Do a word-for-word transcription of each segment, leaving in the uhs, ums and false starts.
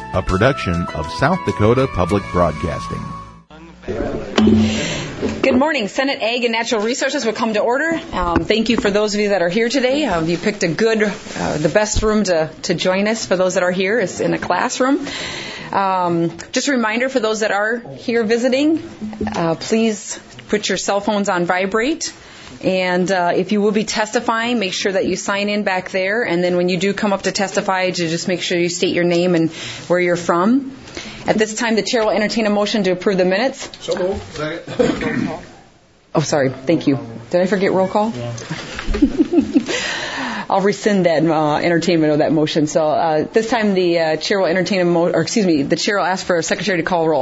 a production of South Dakota Public Broadcasting. Good morning. Senate Ag and Natural Resources will come to order. Um, thank you for those of you that are here today. Uh, you picked a good, uh, the best room to, to join us for those that are here is in a classroom. Um, just a reminder for those that are here visiting, uh, please put your cell phones on vibrate. And uh, if you will be testifying, make sure that you sign in back there. And then when you do come up to testify, to just make sure you state your name and where you're from. At this time, the chair will entertain a motion to approve the minutes. So moved. Second. Oh, sorry. Thank you. Did I forget roll call? Yeah. I'll rescind that uh, entertainment of that motion. So uh, this time, the uh, chair will entertain a mo- or excuse me, the chair will ask for a secretary to call roll.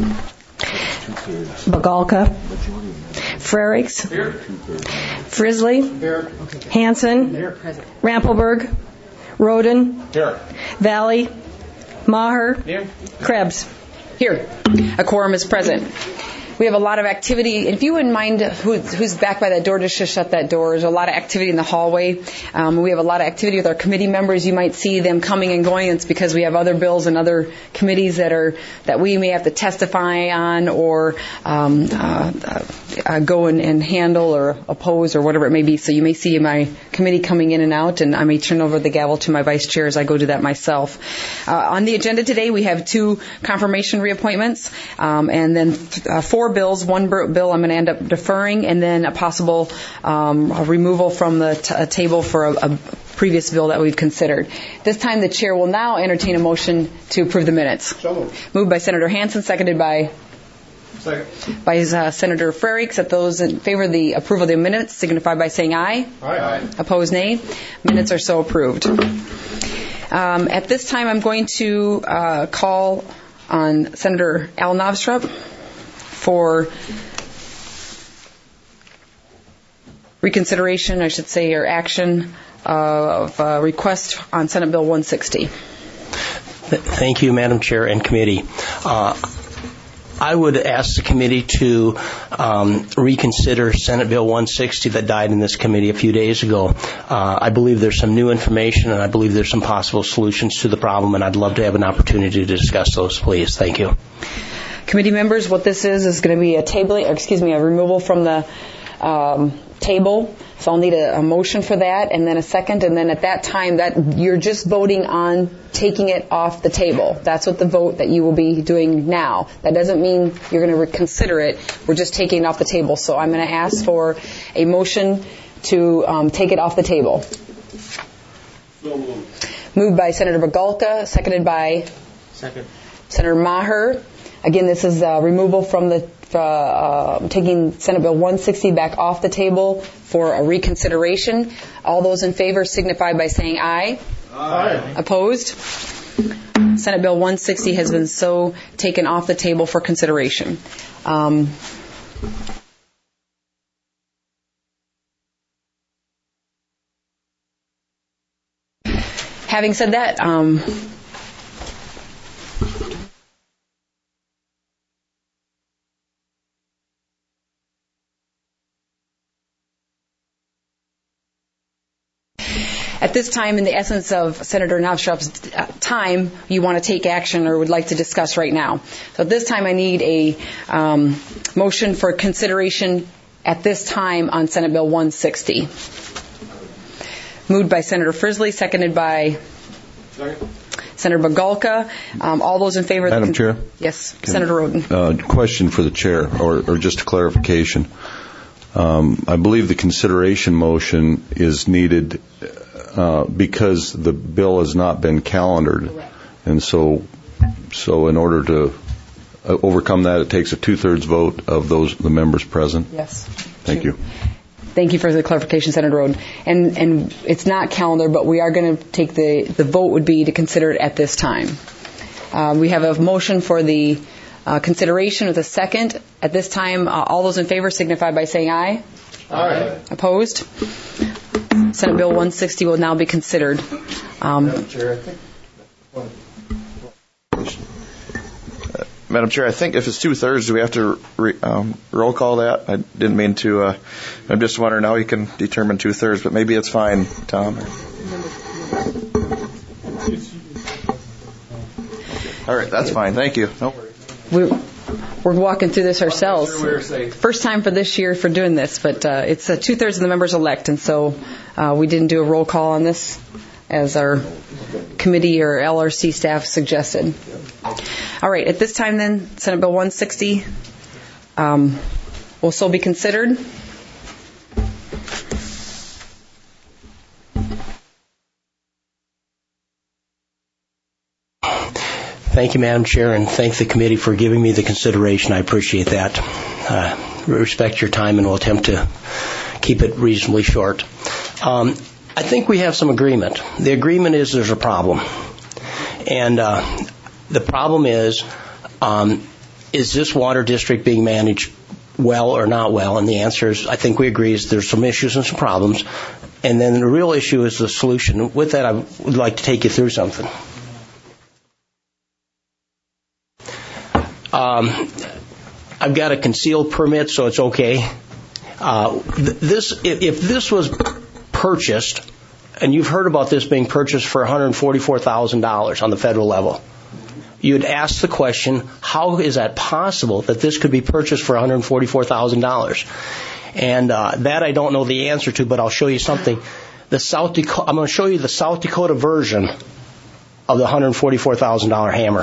Bagalka. Frerichs. Here. Frisley. Here. Hansen. Here. Rampelberg. Roden. Here. Valley. Maher. Here. Krebs. Here. A quorum is present. We have a lot of activity. If you wouldn't mind who, who's back by that door, just to shut that door. There's a lot of activity in the hallway. Um, we have a lot of activity with our committee members. You might see them coming and going. It's because we have other bills and other committees that are that we may have to testify on or um, uh, uh, go and, and handle or oppose or whatever it may be. So you may see my committee coming in and out, and I may turn over the gavel to my vice chair as I go do that myself. Uh, on the agenda today, we have two confirmation reappointments, um, and then th- uh, four bills. One bill I'm going to end up deferring, and then a possible um, a removal from the t- a table for a, a previous bill that we've considered. This time the chair will now entertain a motion to approve the minutes. So moved. Moved by Senator Hansen, seconded by Second. by uh, Senator Frerichs. That those in favor of the approval of the minutes signify by saying aye. Aye. Opposed, nay. Minutes are so approved. Um, at this time, I'm going to uh, call on Senator Al Novstrup for reconsideration, I should say, or action of uh, request on Senate Bill one sixty. Thank you, Madam Chair and committee. Uh, I would ask the committee to um, reconsider Senate Bill one sixty that died in this committee a few days ago. Uh, I believe there's some new information, and I believe there's some possible solutions to the problem, and I'd love to have an opportunity to discuss those, please. Thank you. Committee members, what this is is going to be a tabling, or excuse me, a removal from the um, table. So I'll need a, a motion for that, and then a second, and then at that time, that you're just voting on taking it off the table. That's what the vote that you will be doing now. That doesn't mean you're going to reconsider it. We're just taking it off the table. So I'm going to ask for a motion to um, take it off the table. So moved. Moved by Senator Bagalka, seconded by Second. Senator Maher. Again, this is uh, removal from the uh, uh, taking Senate Bill one sixty back off the table for a reconsideration. All those in favor signify by saying aye. Aye. Opposed? Senate Bill one sixty has been so taken off the table for consideration. Um, having said that, um, at this time, in the essence of Senator Novstrup's time, you want to take action or would like to discuss right now. So at this time, I need a um, motion for consideration at this time on Senate Bill one sixty. Moved by Senator Frisley, seconded by Second. Senator Bagalka. Um, all those in favor? Madam con- Chair? Yes, Can, Senator Roden. Uh, question for the chair, or, or just a clarification. Um, I believe the consideration motion is needed uh, because the bill has not been calendared. Correct. And so, so in order to uh, overcome that, it takes a two-thirds vote of those the members present. Yes. Thank you. Thank you for the clarification, Senator Roden. And and it's not calendar, but we are going to take the, the vote would be to consider it at this time. Uh, we have a motion for the uh, consideration with a second. At this time, uh, all those in favor signify by saying aye. Aye. Opposed? Senate Bill one sixty will now be considered. Um, Madam Chair, I think. Madam Chair, I think if it's two-thirds, do we have to re, um, roll call that? I didn't mean to. Uh, I'm just wondering how you can determine two-thirds, but maybe it's fine, Tom. All right, that's fine. Thank you. No worries. We're, we're walking through this ourselves. Sure we were safe. First time for this year for doing this, but uh, it's uh, two-thirds of the members elect, and so uh, we didn't do a roll call on this as our committee or L R C staff suggested. All right, at this time then, Senate Bill one sixty um, will still be considered. Thank you, Madam Chair, and thank the committee for giving me the consideration. I appreciate that. Uh, respect your time, and we'll attempt to keep it reasonably short. Um, I think we have some agreement. The agreement is there's a problem. And uh, the problem is, um, is this water district being managed well or not well? And the answer is, I think we agree, is there's some issues and some problems. And then the real issue is the solution. With that, I would like to take you through something. Um, I've got a concealed permit, so it's okay. Uh, th- this, if, if this was purchased, and you've heard about this being purchased for one hundred forty-four thousand dollars on the federal level, you'd ask the question, how is that possible that this could be purchased for one hundred forty-four thousand dollars? And uh, that I don't know the answer to, but I'll show you something. The South Dakota, I'm going to show you the South Dakota version of the one hundred forty-four thousand dollars hammer.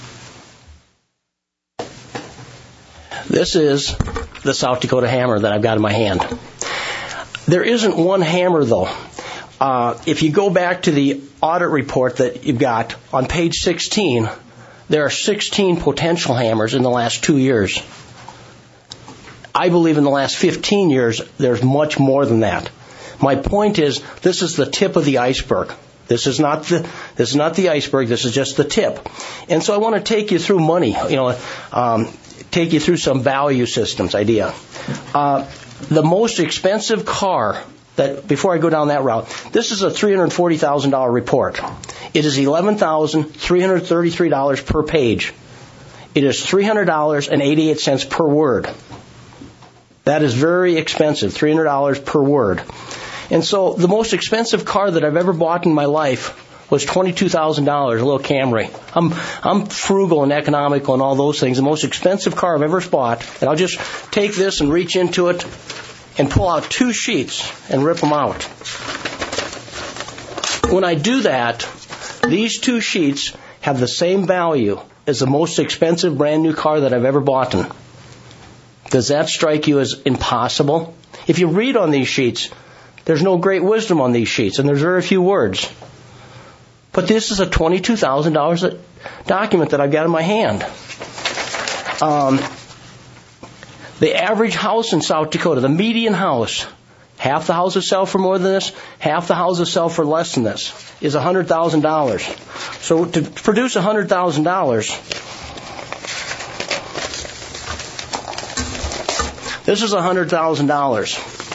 This is the South Dakota hammer that I've got in my hand. There isn't one hammer, though. Uh, if you go back to the audit report that you've got on page sixteen, there are sixteen potential hammers in the last two years. I believe in the last fifteen years, there's much more than that. My point is, this is the tip of the iceberg. This is not the this is not the iceberg. This is just the tip. And so I want to take you through money. You know, um, take you through some value systems idea. Uh, the most expensive car that before I go down that route, this is a three hundred forty thousand dollars report. It is eleven thousand three hundred thirty-three dollars per page. It is three hundred dollars and eighty-eight cents per word. That is very expensive, three hundred dollars per word. And so the most expensive car that I've ever bought in my life was twenty-two thousand dollars, a little Camry. I'm I'm frugal and economical and all those things. The most expensive car I've ever bought, and I'll just take this and reach into it and pull out two sheets and rip them out. When I do that, these two sheets have the same value as the most expensive brand new car that I've ever bought. In. Does that strike you as impossible? If you read on these sheets, there's no great wisdom on these sheets, and there's very few words. But this is a twenty-two thousand dollars document that I've got in my hand. Um, the average house in South Dakota, the median house, half the houses sell for more than this, half the houses sell for less than this, is one hundred thousand dollars. So to produce one hundred thousand dollars, this is one hundred thousand dollars.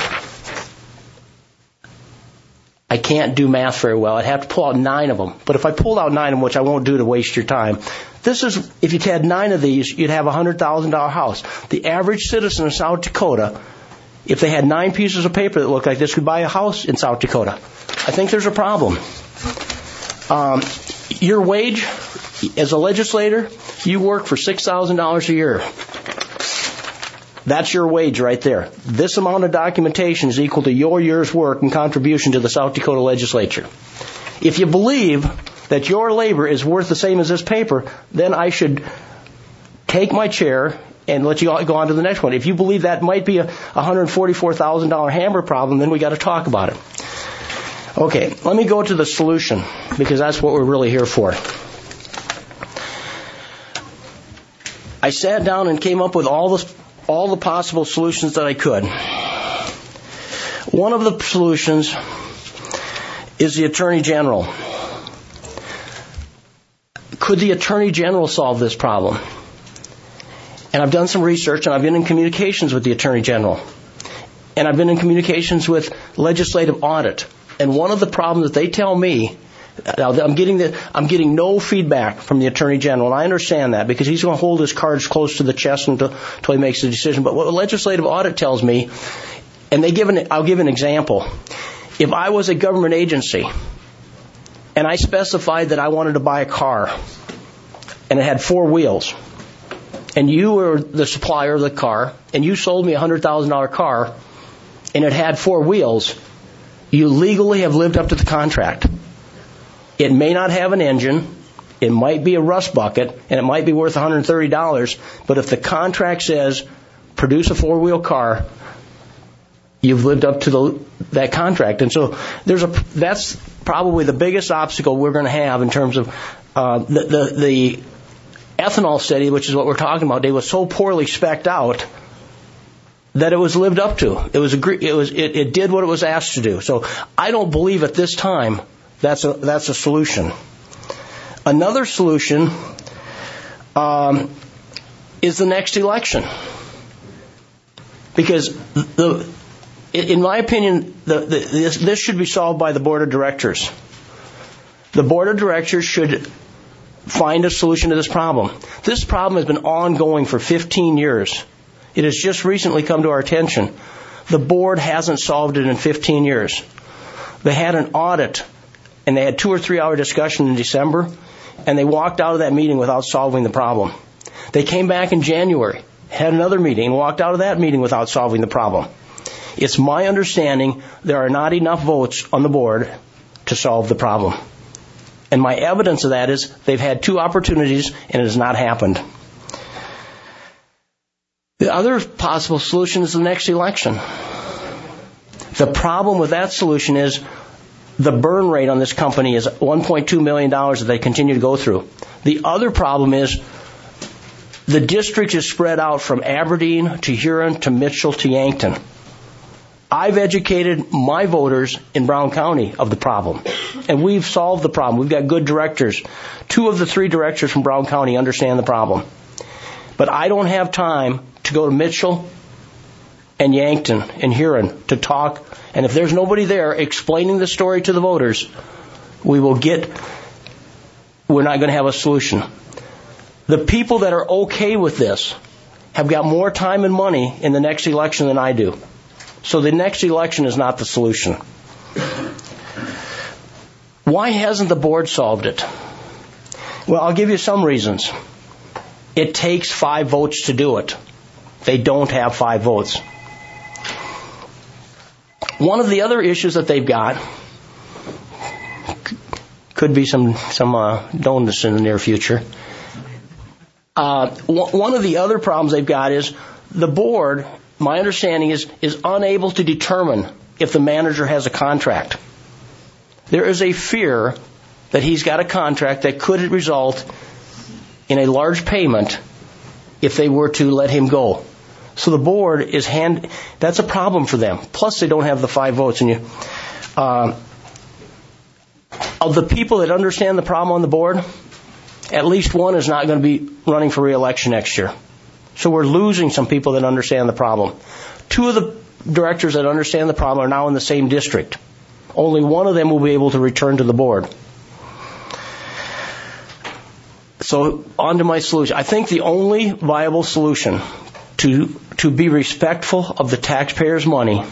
I can't do math very well. I'd have to pull out nine of them. But if I pulled out nine of them, which I won't do to waste your time, this is, if you had nine of these, you'd have a one hundred thousand dollars house. The average citizen of South Dakota, if they had nine pieces of paper that looked like this, could buy a house in South Dakota. I think there's a problem. Um, your wage, as a legislator, you work for six thousand dollars a year. That's your wage right there. This amount of documentation is equal to your year's work and contribution to the South Dakota legislature. If you believe that your labor is worth the same as this paper, then I should take my chair and let you go on to the next one. If you believe that might be a one hundred forty-four thousand dollars hammer problem, then we got to talk about it. Okay, let me go to the solution, because that's what we're really here for. I sat down and came up with all the all the possible solutions that I could. One of the solutions is the Attorney General. Could the Attorney General solve this problem? And I've done some research, and I've been in communications with the Attorney General. And I've been in communications with legislative audit. And one of the problems that they tell me, now I'm getting the, I'm getting no feedback from the Attorney General, and I understand that, because he's going to hold his cards close to the chest until, until he makes a decision. But what legislative audit tells me, and they give an, I'll give an example. If I was a government agency, and I specified that I wanted to buy a car, and it had four wheels, and you were the supplier of the car, and you sold me a one hundred thousand dollars car, and it had four wheels, you legally have lived up to the contract. It may not have an engine, it might be a rust bucket, and it might be worth one hundred thirty dollars, but if the contract says produce a four-wheel car, you've lived up to the, that contract. And so there's a that's probably the biggest obstacle we're going to have in terms of uh, the, the the ethanol study, which is what we're talking about. They was so poorly spec'd out that it was lived up to. It was agree, it was it, it did what it was asked to do. So I don't believe at this time that's a that's a solution. Another solution um, is the next election, because the in my opinion the, the, this, this should be solved by the board of directors. The board of directors should find a solution to this problem. This problem has been ongoing for fifteen years. It has just recently come to our attention. The board hasn't solved it in fifteen years. They had an audit, and they had two or three hour discussion in December, and they walked out of that meeting without solving the problem. They came back in January, had another meeting, and walked out of that meeting without solving the problem. It's my understanding there are not enough votes on the board to solve the problem. And my evidence of that is they've had two opportunities and it has not happened. The other possible solution is the next election. The problem with that solution is the burn rate on this company is one point two million dollars that they continue to go through. The other problem is the district is spread out from Aberdeen to Huron to Mitchell to Yankton. I've educated my voters in Brown County of the problem, and we've solved the problem. We've got good directors. Two of the three directors from Brown County understand the problem. But I don't have time to go to Mitchell and Yankton and Huron to talk, and if there's nobody there explaining the story to the voters, we will get, we're not going to have a solution. The people that are okay with this have got more time and money in the next election than I do. So the next election is not the solution. Why hasn't the board solved it? Well, I'll give you some reasons. It takes five votes to do it. They don't have five votes. One of the other issues that they've got could be some some uh, donuts in the near future. Uh, one of the other problems they've got is the board, my understanding is, is unable to determine if the manager has a contract. There is a fear that he's got a contract that could result in a large payment if they were to let him go. So the board is hand, that's a problem for them. Plus they don't have the five votes. And you, uh, of the people that understand the problem on the board, at least one is not going to be running for re-election next year. So we're losing some people that understand the problem. Two of the directors that understand the problem are now in the same district. Only one of them will be able to return to the board. So on to my solution. I think the only viable solution to to be respectful of the taxpayers' money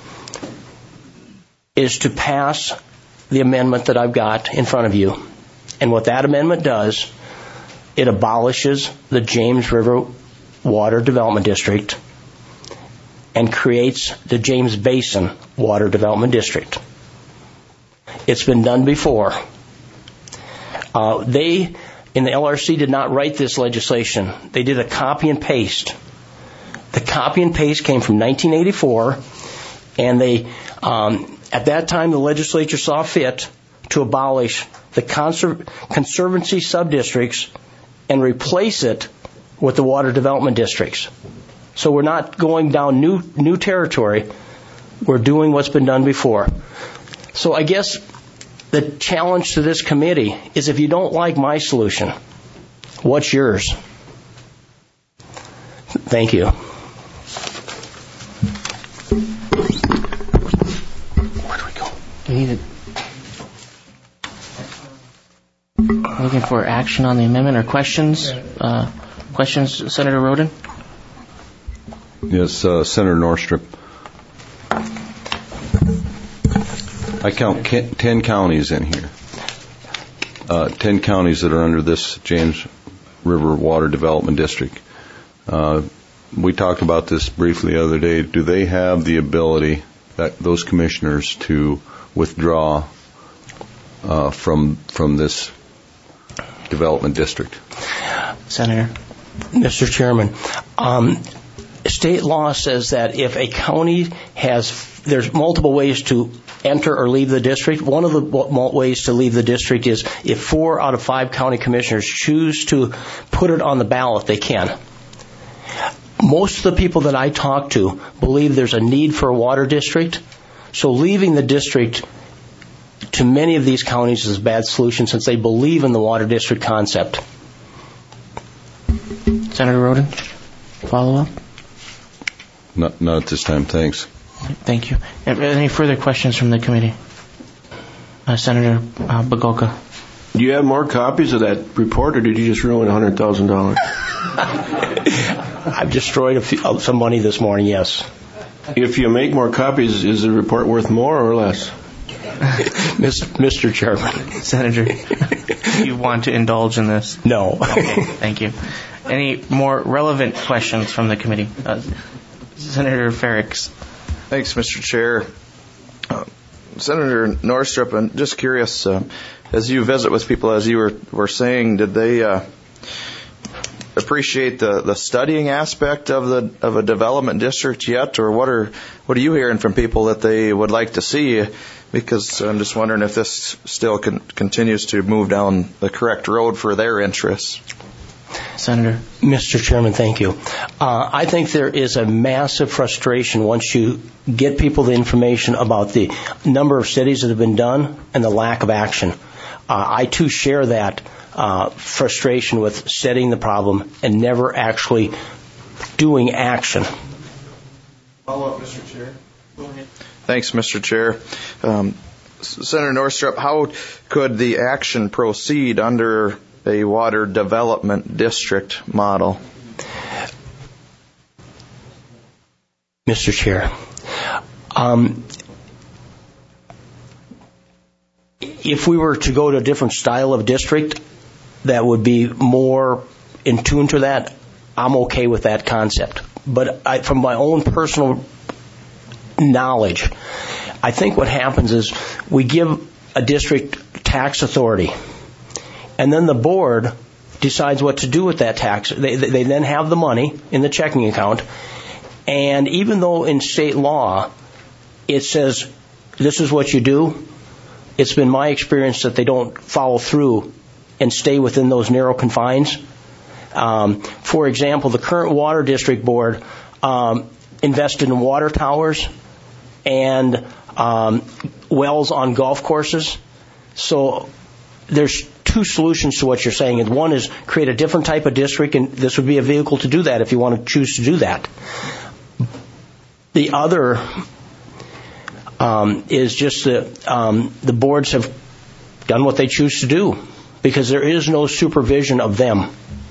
is to pass the amendment that I've got in front of you. And what that amendment does, it abolishes the James River Water Development District and creates the James Basin Water Development District. It's been done before. Uh, they, in the L R C, did not write this legislation. They did a copy and paste. The copy and paste came from nineteen eighty-four, and they, um, at that time, the legislature saw fit to abolish the conser- conservancy subdistricts and replace it with the water development districts. So we're not going down new new territory. We're doing what's been done before. So I guess the challenge to this committee is, if you don't like my solution, what's yours? Thank you. Where do we go? We need to, looking for action on the amendment or questions? Uh, questions, Senator Roden? Yes, uh, Senator Norstrip. I count ten counties in here. Uh, ten counties that are under this James River Water Development District. Uh, we talked about this briefly the other day. Do they have the ability, that those commissioners, to withdraw uh, from from this development district? Senator. Mister Chairman, um, state law says that if a county has, there's multiple ways to enter or leave the district. One of the ways to leave the district is if four out of five county commissioners choose to put it on the ballot, they can. Most of the people that I talk to believe there's a need for a water district, so leaving the district to many of these counties is a bad solution since they believe in the water district concept. Senator Roden, follow up? Not, not at this time, thanks. Thank you. Any further questions from the committee? Uh, Senator uh, Bogolka. Do you have more copies of that report, or did you just ruin one hundred thousand dollars? I've destroyed a few, some money this morning, yes. If you make more copies, is the report worth more or less? Mister Chairman. Senator, do you want to indulge in this? No. Okay, thank you. Any more relevant questions from the committee? Uh, Senator Ferricks. Thanks, Mister Chair. Uh, Senator Northrup, I'm just curious, uh, as you visit with people, as you were, were saying, did they uh, appreciate the, the studying aspect of the of a development district yet, or what are what are you hearing from people that they would like to see? Because I'm just wondering if this still con- continues to move down the correct road for their interests. Senator. Mister Chairman, thank you. Uh, I think there is a massive frustration once you get people the information about the number of studies that have been done and the lack of action. Uh, I too share that uh, frustration with studying the problem and never actually doing action. Follow up, Mister Chair. Go ahead. Thanks, Mister Chair. Um, Senator Northrup, how could the action proceed under a water development district model? Mister Chair, um, if we were to go to a different style of district that would be more in tune to that, I'm okay with that concept. But I, from my own personal knowledge, I think what happens is we give a district tax authority, and then the board decides what to do with that tax. They, they then have the money in the checking account, and even though in state law it says this is what you do, it's been my experience that they don't follow through and stay within those narrow confines. Um, for example, the current water district board um, invested in water towers and um, wells on golf courses. So there's two solutions to what you're saying. And one is create a different type of district, and this would be a vehicle to do that if you want to choose to do that. The other um, is just that um, the boards have done what they choose to do because there is no supervision of them.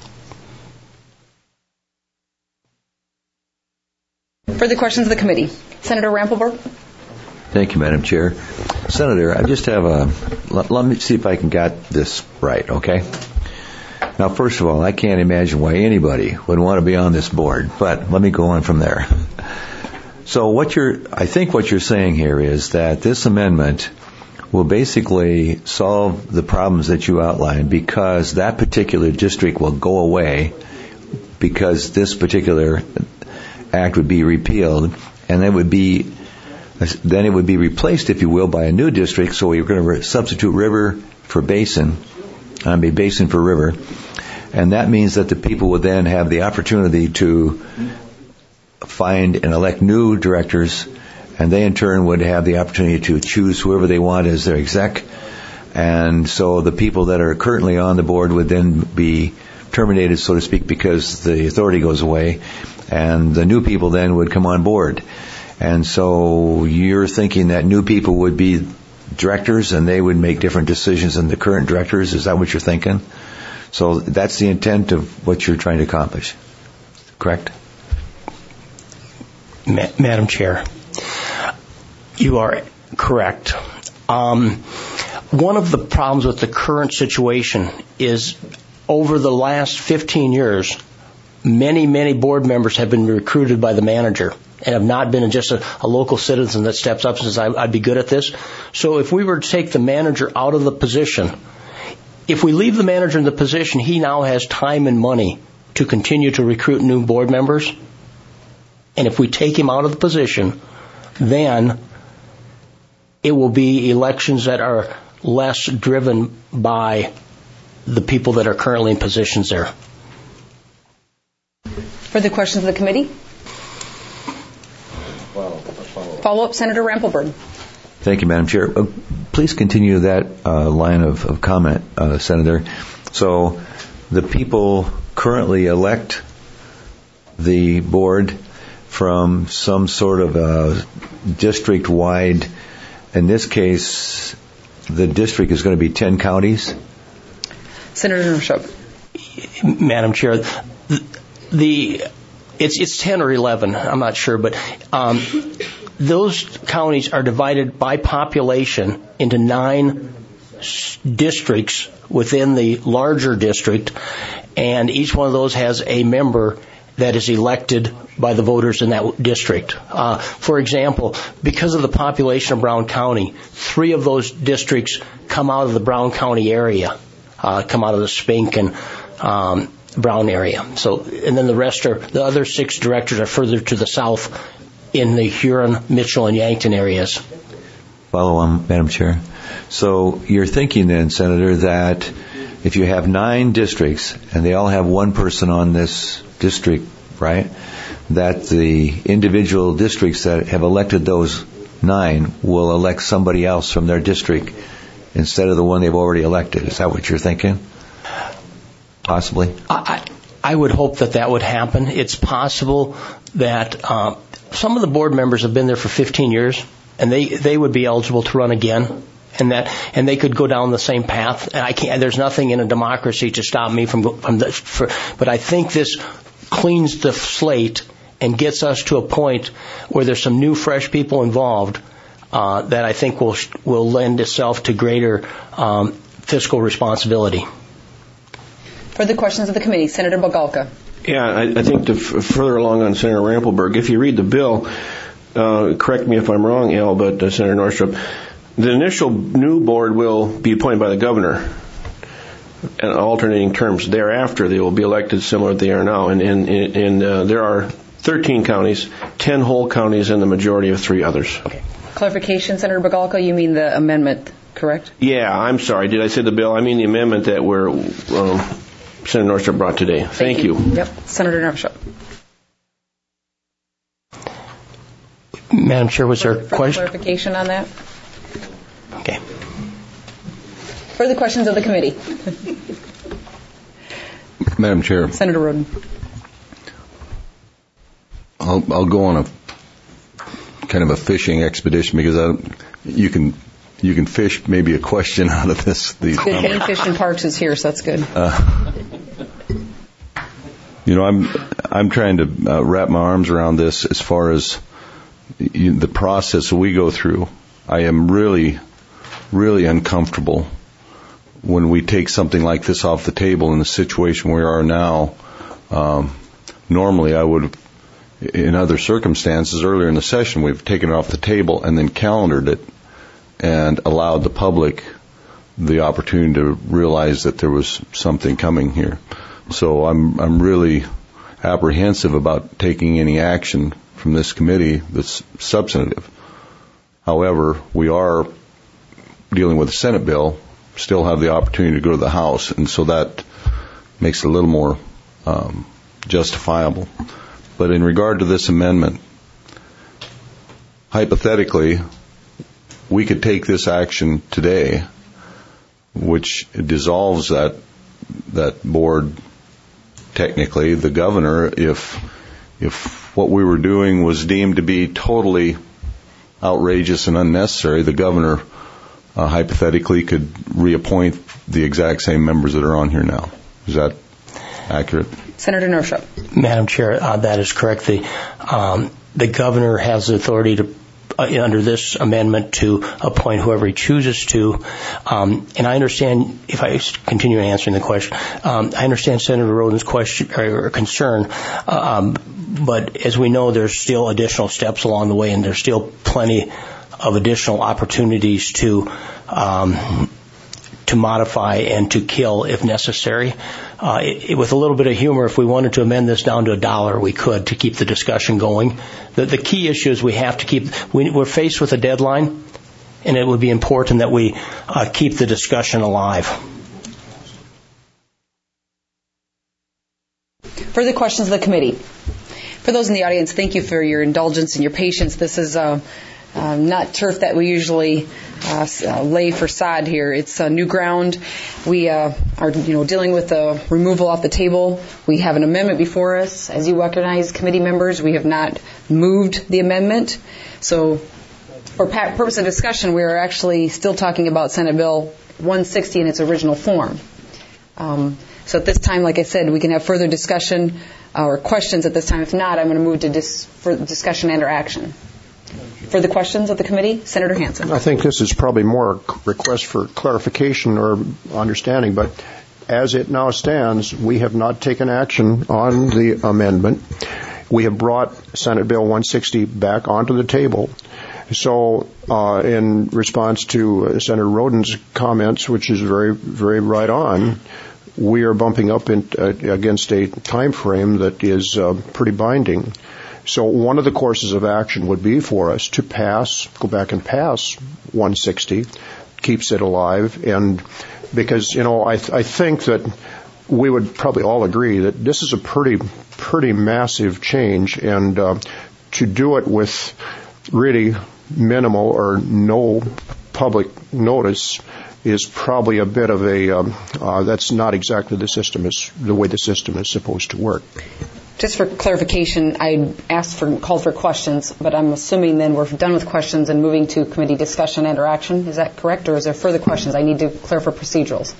Further questions of the committee? Senator Rampelberg? Thank you, Madam Chair. Senator, I just have a, let, let me see if I can get this right, okay? Now, first of all, I can't imagine why anybody would want to be on this board, but let me go on from there. So what you're, I think what you're saying here is that this amendment will basically solve the problems that you outlined because that particular district will go away because this particular act would be repealed, and it would be then it would be replaced, if you will, by a new district. So we're going to re- substitute river for basin, I mean basin for river, and that means that the people would then have the opportunity to find and elect new directors, and they in turn would have the opportunity to choose whoever they want as their exec. And so the people that are currently on the board would then be terminated, so to speak, because the authority goes away, and the new people then would come on board. And so you're thinking that new people would be directors and they would make different decisions than the current directors. Is that what you're thinking? So that's the intent of what you're trying to accomplish, correct? Ma- Madam Chair, you are correct. Um, one of the problems with the current situation is over the last fifteen years, many, many board members have been recruited by the manager and have not been just a, a local citizen that steps up and says, I, I'd be good at this. So if we were to take the manager out of the position, if we leave the manager in the position, he now has time and money to continue to recruit new board members. And if we take him out of the position, then it will be elections that are less driven by the people that are currently in positions there. Further questions of the committee? Follow-up, Senator Rampelberg. Thank you, Madam Chair. Uh, please continue that uh, line of, of comment, uh, Senator. So the people currently elect the board from some sort of a district-wide, in this case, the district is going to be ten counties? Senator Northrup. Madam Chair, the, the it's it's ten or eleven, I'm not sure, but um, those counties are divided by population into nine s- districts within the larger district, and each one of those has a member that is elected by the voters in that district. Uh, for example, because of the population of Brown County, three of those districts come out of the Brown County area, uh, come out of the Spink and um, Brown area. So, and then the rest are, the other six directors are further to the south in the Huron, Mitchell, and Yankton areas. Follow on, Madam Chair. So you're thinking then, Senator, that if you have nine districts and they all have one person on this district, right, that the individual districts that have elected those nine will elect somebody else from their district instead of the one they've already elected. Is that what you're thinking? Possibly? I, I would hope that that would happen. It's possible that uh, some of the board members have been there for fifteen years, and they, they would be eligible to run again. And that, and they could go down the same path. And I can't. There's nothing in a democracy to stop me from from the. For, but I think this cleans the slate and gets us to a point where there's some new, fresh people involved uh, that I think will will lend itself to greater um, fiscal responsibility. Further questions of the committee, Senator Bogalka. Yeah, I, I think to f- further along on Senator Rampelberg, if you read the bill, uh, correct me if I'm wrong, Al, but uh, Senator Northrup. The initial new board will be appointed by the governor in alternating terms. Thereafter, they will be elected similar to they are now. And, and, and uh, there are thirteen counties, ten whole counties, and the majority of three others. Okay. Clarification, Senator Bogalka, you mean the amendment, correct? Yeah, I'm sorry. Did I say the bill? I mean the amendment that we're, um, Senator Northrup brought today. Thank, Thank you. you. Yep. Senator Northrup. Madam Chair, was there a Further question? Clarification on that? Okay. Further questions of the committee? Madam Chair, Senator Roden. I'll, I'll go on a kind of a fishing expedition because I, you can you can fish maybe a question out of this. These good. Game Fish and Parks is here, so that's good. Uh, you know, I'm I'm trying to uh, wrap my arms around this as far as you, the process we go through. I am really. really uncomfortable when we take something like this off the table in the situation we are now. Um, normally I would have, in other circumstances earlier in the session, we've taken it off the table and then calendared it and allowed the public the opportunity to realize that there was something coming here. So I'm, I'm really apprehensive about taking any action from this committee that's substantive. However, we are dealing with the Senate bill, still have the opportunity to go to the House, and so that makes it a little more um, justifiable. But in regard to this amendment, hypothetically, we could take this action today, which dissolves that that board. Technically, the governor, if if what we were doing was deemed to be totally outrageous and unnecessary, the governor Uh, hypothetically could reappoint the exact same members that are on here now. Is that accurate? Senator Northrup. Madam Chair, uh, that is correct. The um, the governor has the authority to uh, under this amendment to appoint whoever he chooses to. Um, and I understand, if I continue answering the question, um, I understand Senator Rodin's question or concern, um, but as we know, there's still additional steps along the way, and there's still plenty of additional opportunities to um, to modify and to kill if necessary. Uh, it, with a little bit of humor, if we wanted to amend this down to a dollar, we could to keep the discussion going. The, the key issue is we have to keep, we, we're faced with a deadline, and it would be important that we uh, keep the discussion alive. Further questions of the committee? For those in the audience, thank you for your indulgence and your patience. This is uh, uh, not turf that we usually uh, uh, lay for sod here. It's uh, new ground. We uh, are, you know, dealing with the removal off the table. We have an amendment before us. As you recognize, committee members, we have not moved the amendment. So, for purpose of discussion, we are actually still talking about Senate Bill one sixty in its original form. Um, so at this time, like I said, we can have further discussion uh, or questions at this time. If not, I'm going to move to dis- for discussion and or action. Further questions of the committee? Senator Hansen. I think this is probably more a request for clarification or understanding, but as it now stands, we have not taken action on the amendment. We have brought Senate Bill one sixty back onto the table. So, uh, in response to uh, Senator Rodin's comments, which is very, very right on, we are bumping up in, uh, against a time frame that is uh, pretty binding. So one of the courses of action would be for us to pass, go back and pass one sixty, keeps it alive, and because, you know, I, th- I think that we would probably all agree that this is a pretty, pretty massive change, and uh, to do it with really minimal or no public notice is probably a bit of a, um, uh, that's not exactly the system is, the way the system is supposed to work. Just for clarification, I asked for, called for questions, but I'm assuming then we're done with questions and moving to committee discussion and or action. Is that correct, or is there further questions? I need to clarify procedurals.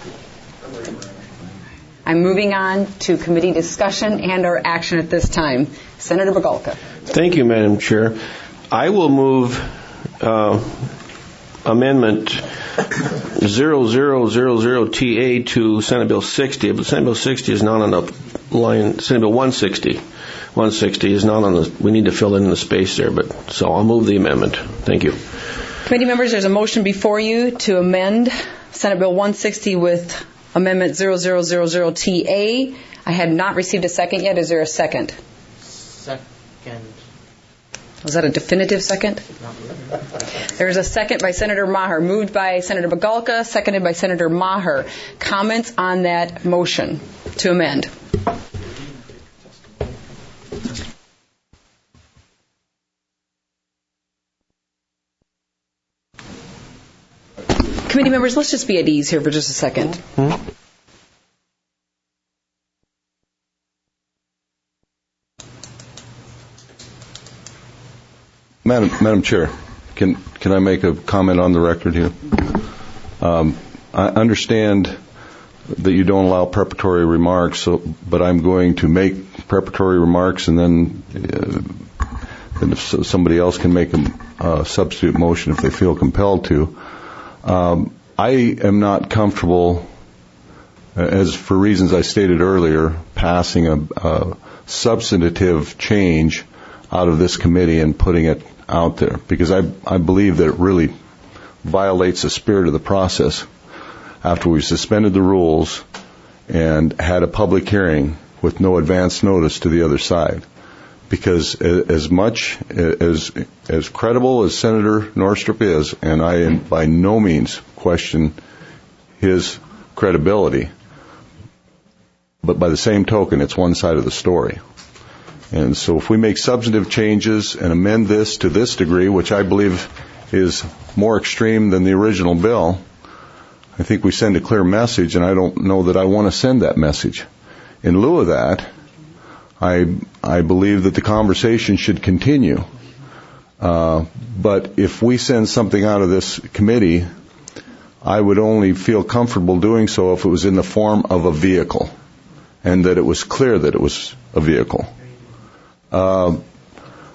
I'm moving on to committee discussion and or action at this time. Senator Bogalka. Thank you, Madam Chair. I will move uh, amendment zero zero zero zero T A to Senate Bill sixty, but Senate Bill sixty is not on the line. Senate Bill one sixty. one sixty is not on the, we need to fill in the space there, but so I'll move the amendment. Thank you. Committee members, there's a motion before you to amend Senate Bill one sixty with amendment zero zero zero zero T A. I had not received a second yet. Is there a second? Second. Was that a definitive second? There's a second by Senator Maher, moved by Senator Bogalka, seconded by Senator Maher. Comments on that motion to amend? Committee members, let's just be at ease here for just a second. Hmm? Madam, Madam Chair, can can I make a comment on the record here? Um, I understand that you don't allow preparatory remarks, so, but I'm going to make preparatory remarks, and then, uh, and if somebody else can make a uh, substitute motion if they feel compelled to. Um, I am not comfortable, as for reasons I stated earlier, passing a, a substantive change out of this committee and putting it out there, because I, I believe that it really violates the spirit of the process after we suspended the rules and had a public hearing with no advance notice to the other side. Because as much as as credible as Senator Norstrup is, and I by no means question his credibility, but by the same token, it's one side of the story. And so if we make substantive changes and amend this to this degree, which I believe is more extreme than the original bill, I think we send a clear message, and I don't know that I want to send that message. In lieu of that, I I believe that the conversation should continue. Uh, but if we send something out of this committee, I would only feel comfortable doing so if it was in the form of a vehicle, and that it was clear that it was a vehicle. Uh,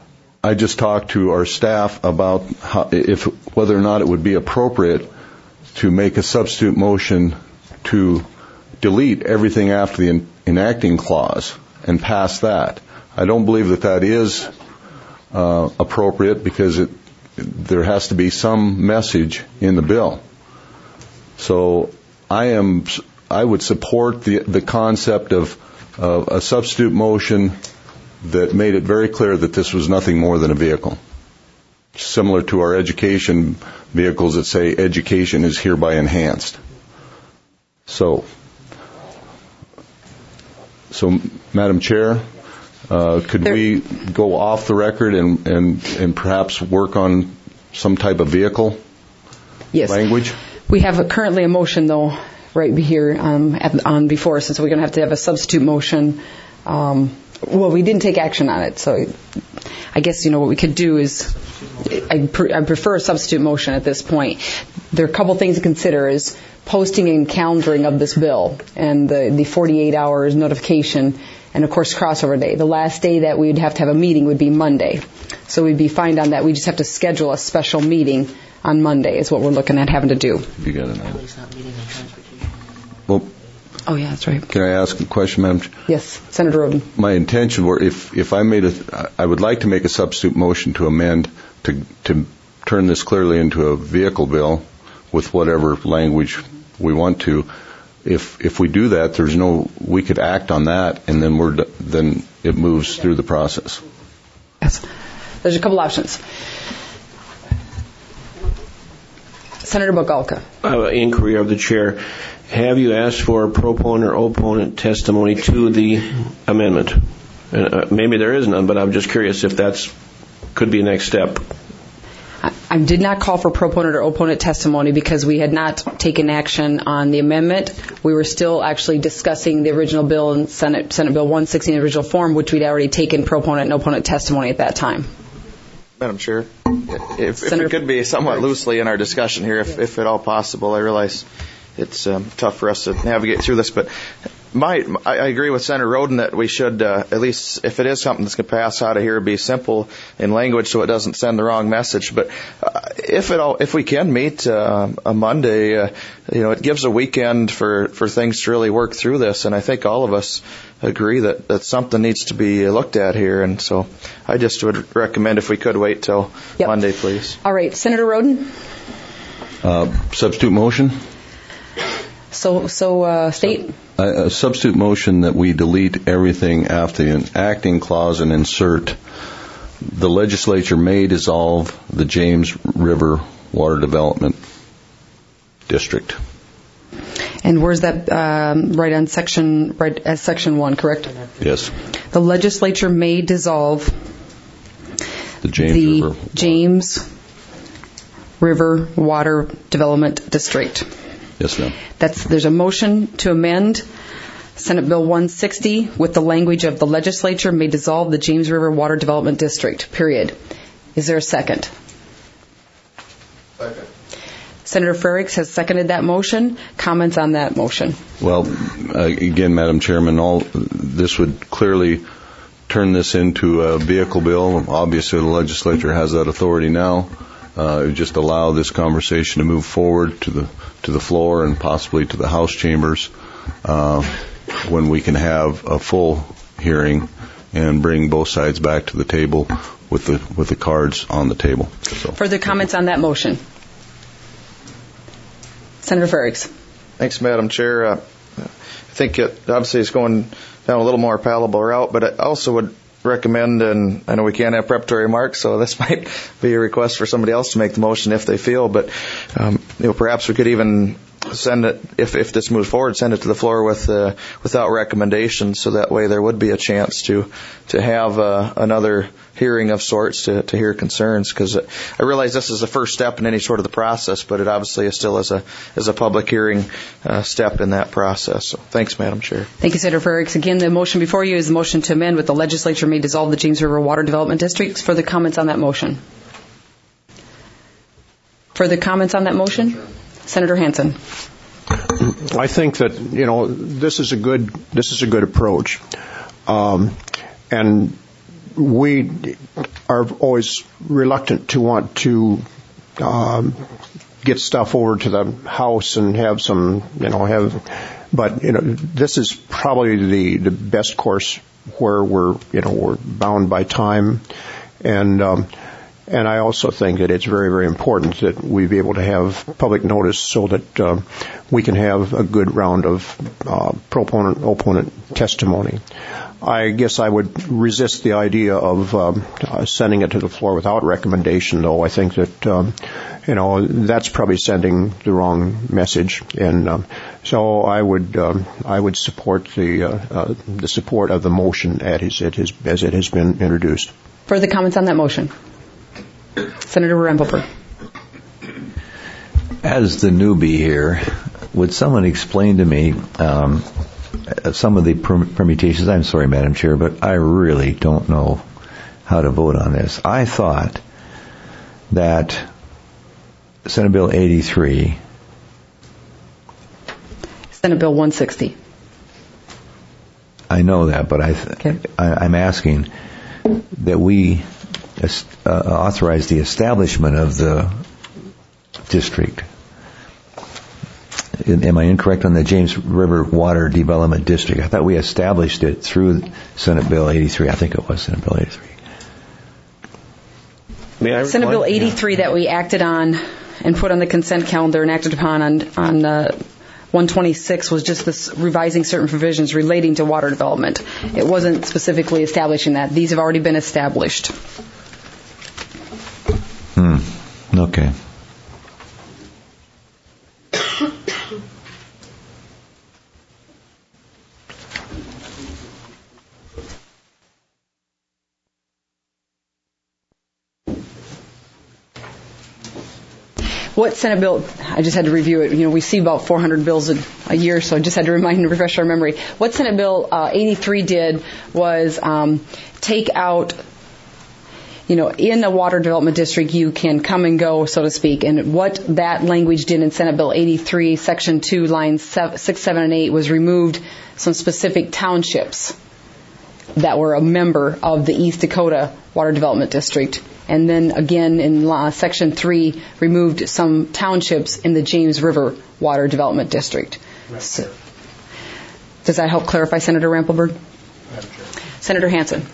I just talked to our staff about how, if whether or not it would be appropriate to make a substitute motion to delete everything after the enacting clause and pass that. I don't believe that that is uh, appropriate because it, there has to be some message in the bill. So I am, I would support the the concept of uh, a substitute motion that made it very clear that this was nothing more than a vehicle. Similar to our education vehicles that say education is hereby enhanced. So, so Madam Chair, uh, could there, we go off the record and, and, and perhaps work on some type of vehicle yes. language? We have a, currently a motion, though, right here um, at, on before us, and so we're going to have to have a substitute motion. Um, well, we didn't take action on it, so I guess, you know, what we could do is, I, pre- I prefer a substitute motion at this point. There are a couple things to consider is posting and calendaring of this bill and the, the forty-eight hours notification and, of course, crossover day. The last day that we would have to have a meeting would be Monday. So we'd be fine on that. We just have to schedule a special meeting on Monday is what we're looking at having to do. You got it. Well, oh, yeah, that's right. Can I ask a question, Madam Chair? Yes, Senator Roden. My intention were if, if I made a, I would like to make a substitute motion to amend to to turn this clearly into a vehicle bill with whatever language we want to. If if we do that, there's no, we could act on that, and then we're then it moves through the process. Yes, there's a couple options. Senator Bogalka. I have an inquiry of the chair. Have you asked for proponent or opponent testimony to the amendment? Uh, maybe there is none, but I'm just curious if that's could be a next step. I, I did not call for proponent or opponent testimony because we had not taken action on the amendment. We were still actually discussing the original bill in Senate Senate Bill one sixty in the original form, which we'd already taken proponent and opponent testimony at that time. Madam Chair, if, if it could be somewhat loosely in our discussion here, if, if at all possible, I realize it's um, tough for us to navigate through this, but my, I, I agree with Senator Roden that we should, uh, at least if it is something that's going to pass out of here, be simple in language so it doesn't send the wrong message. But uh, if it all, if we can meet uh, a Monday, uh, you know, it gives a weekend for, for things to really work through this, and I think all of us agree that, that something needs to be looked at here, and so I just would recommend if we could wait till yep. Monday, please. All right, Senator Roden. Uh, substitute motion. So, so uh, state. A, a substitute motion that we delete everything after the enacting clause and insert the legislature may dissolve the James River Water Development District. And where's that? Um, right on section, right as section one, correct? Yes. The legislature may dissolve the James the River James River Water Development District. Yes, ma'am. That's, there's a motion to amend Senate Bill one sixty with the language of the legislature may dissolve the James River Water Development District, period. Is there a second? Second. Senator Frerichs has seconded that motion. Comments on that motion? Well, uh, again, Madam Chairman, all this would clearly turn this into a vehicle bill. Obviously, the legislature has that authority now. Uh, it would just allow this conversation to move forward to the to the floor and possibly to the House chambers uh, when we can have a full hearing and bring both sides back to the table with the with the cards on the table. So. Further comments on that motion? Senator Frerichs. Thanks, Madam Chair. Uh, I think it obviously is going down a little more palatable route, but I also would recommend, and I know we can't have preparatory remarks, so this might be a request for somebody else to make the motion if they feel, but um, you know, perhaps we could even send it, if, if this moves forward, send it to the floor with uh, without recommendations, so that way there would be a chance to to have uh, another hearing of sorts to, to hear concerns, because I realize this is the first step in any sort of the process, but it obviously is still as a as a public hearing uh, step in that process. So thanks, Madam Chair. Thank you, Senator Frerichs. Again, the motion before you is the motion to amend with the legislature may dissolve the James River Water Development District. Further comments on that motion? Further comments on that motion? Senator Hansen. I think that, you know, this is a good this is a good approach, um, and we are always reluctant to want to um, get stuff over to the House and have some, you know, have, but, you know, this is probably the, the best course where we're, you know, we're bound by time. And, um, and I also think that it's very, very important that we be able to have public notice so that uh, we can have a good round of uh, proponent, opponent testimony. I guess I would resist the idea of um, uh, sending it to the floor without recommendation, though. I think that, um, you know, that's probably sending the wrong message. And um, so I would um, I would support the uh, uh, the support of the motion as it has, as it has been introduced. Further comments on that motion? Senator Rampelberg. As the newbie here, would someone explain to me um, some of the permutations? I'm sorry, Madam Chair, but I really don't know how to vote on this. I thought that Senate Bill eighty-three... Senate Bill one sixty. I know that, but I th- okay. I, I'm asking that we uh, authorize the establishment of the district. Am I incorrect on the James River Water Development District? I thought we established it through Senate Bill eighty-three. I think it was Senate Bill eighty-three. May I Senate Bill eighty-three that we acted on and put on the consent calendar and acted upon on, on uh, one twenty-six was just this revising certain provisions relating to water development. It wasn't specifically establishing that. These have already been established. Hmm. Okay. What Senate bill, I just had to review it, you know, we see about four hundred bills a, a year, so I just had to remind and refresh our memory. What Senate Bill uh, eighty-three did was um, take out, you know, in a water development district you can come and go, so to speak, and what that language did in Senate Bill eighty-three, Section two, lines six, seven, and eight was removed some specific townships that were a member of the East Dakota Water Development District. And then again in uh, Section three, removed some townships in the James River Water Development District. So, does that help clarify, Senator Rampelberg? Senator Hansen.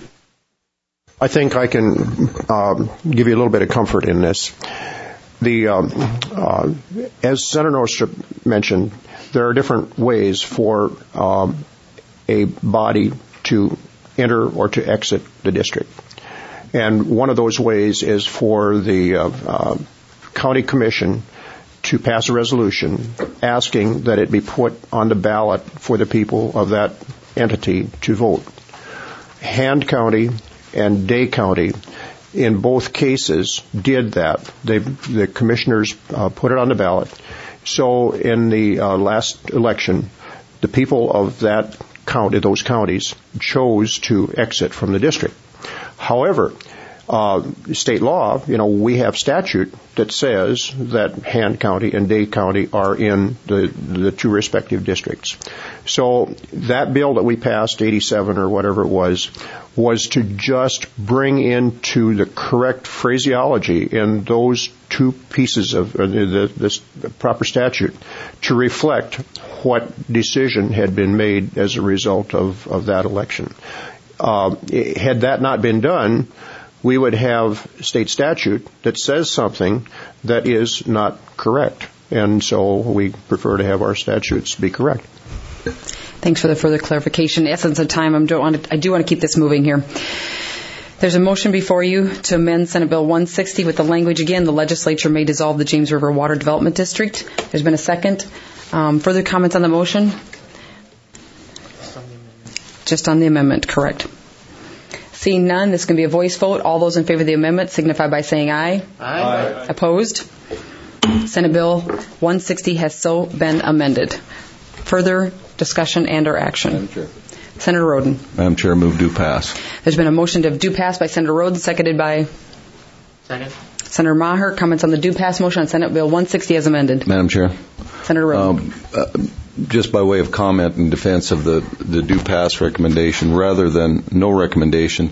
I think I can um, give you a little bit of comfort in this. The um, uh, as Senator Norstrip mentioned, there are different ways for um, a body to enter or to exit the district. And one of those ways is for the uh, uh, county commission to pass a resolution asking that it be put on the ballot for the people of that entity to vote. Hand County and Day County, in both cases, did that. They, the commissioners uh, put it on the ballot. So in the uh, last election, the people of that county, those counties, chose to exit from the district. However, uh, state law, you know, we have statute that says that Hand County and Day County are in the, the two respective districts. So that bill that we passed, eighty-seven or whatever it was, was to just bring into the correct phraseology in those two pieces of uh, the, this proper statute to reflect what decision had been made as a result of, of that election. Uh, had that not been done, we would have state statute that says something that is not correct. And so we prefer to have our statutes be correct. Thanks for the further clarification. In the essence of time, I do want to, I do want to keep this moving here. There's a motion before you to amend Senate Bill one sixty with the language, again, the legislature may dissolve the James River Water Development District. There's been a second. Um, further comments on the motion? Just on the amendment, correct. Seeing none, this can be a voice vote. All those in favor of the amendment signify by saying aye. Aye. Aye. Opposed? Senate Bill one sixty has so been amended. Further discussion and or action? Madam Chair. Senator Roden. Madam Chair, move do pass. There's been a motion to do pass by Senator Roden, seconded by Second. Senator Maher. Comments on the do pass motion on Senate Bill one sixty as amended? Madam Chair. Senator Roden. Um, uh, just by way of comment in defense of the, the do pass recommendation, rather than no recommendation,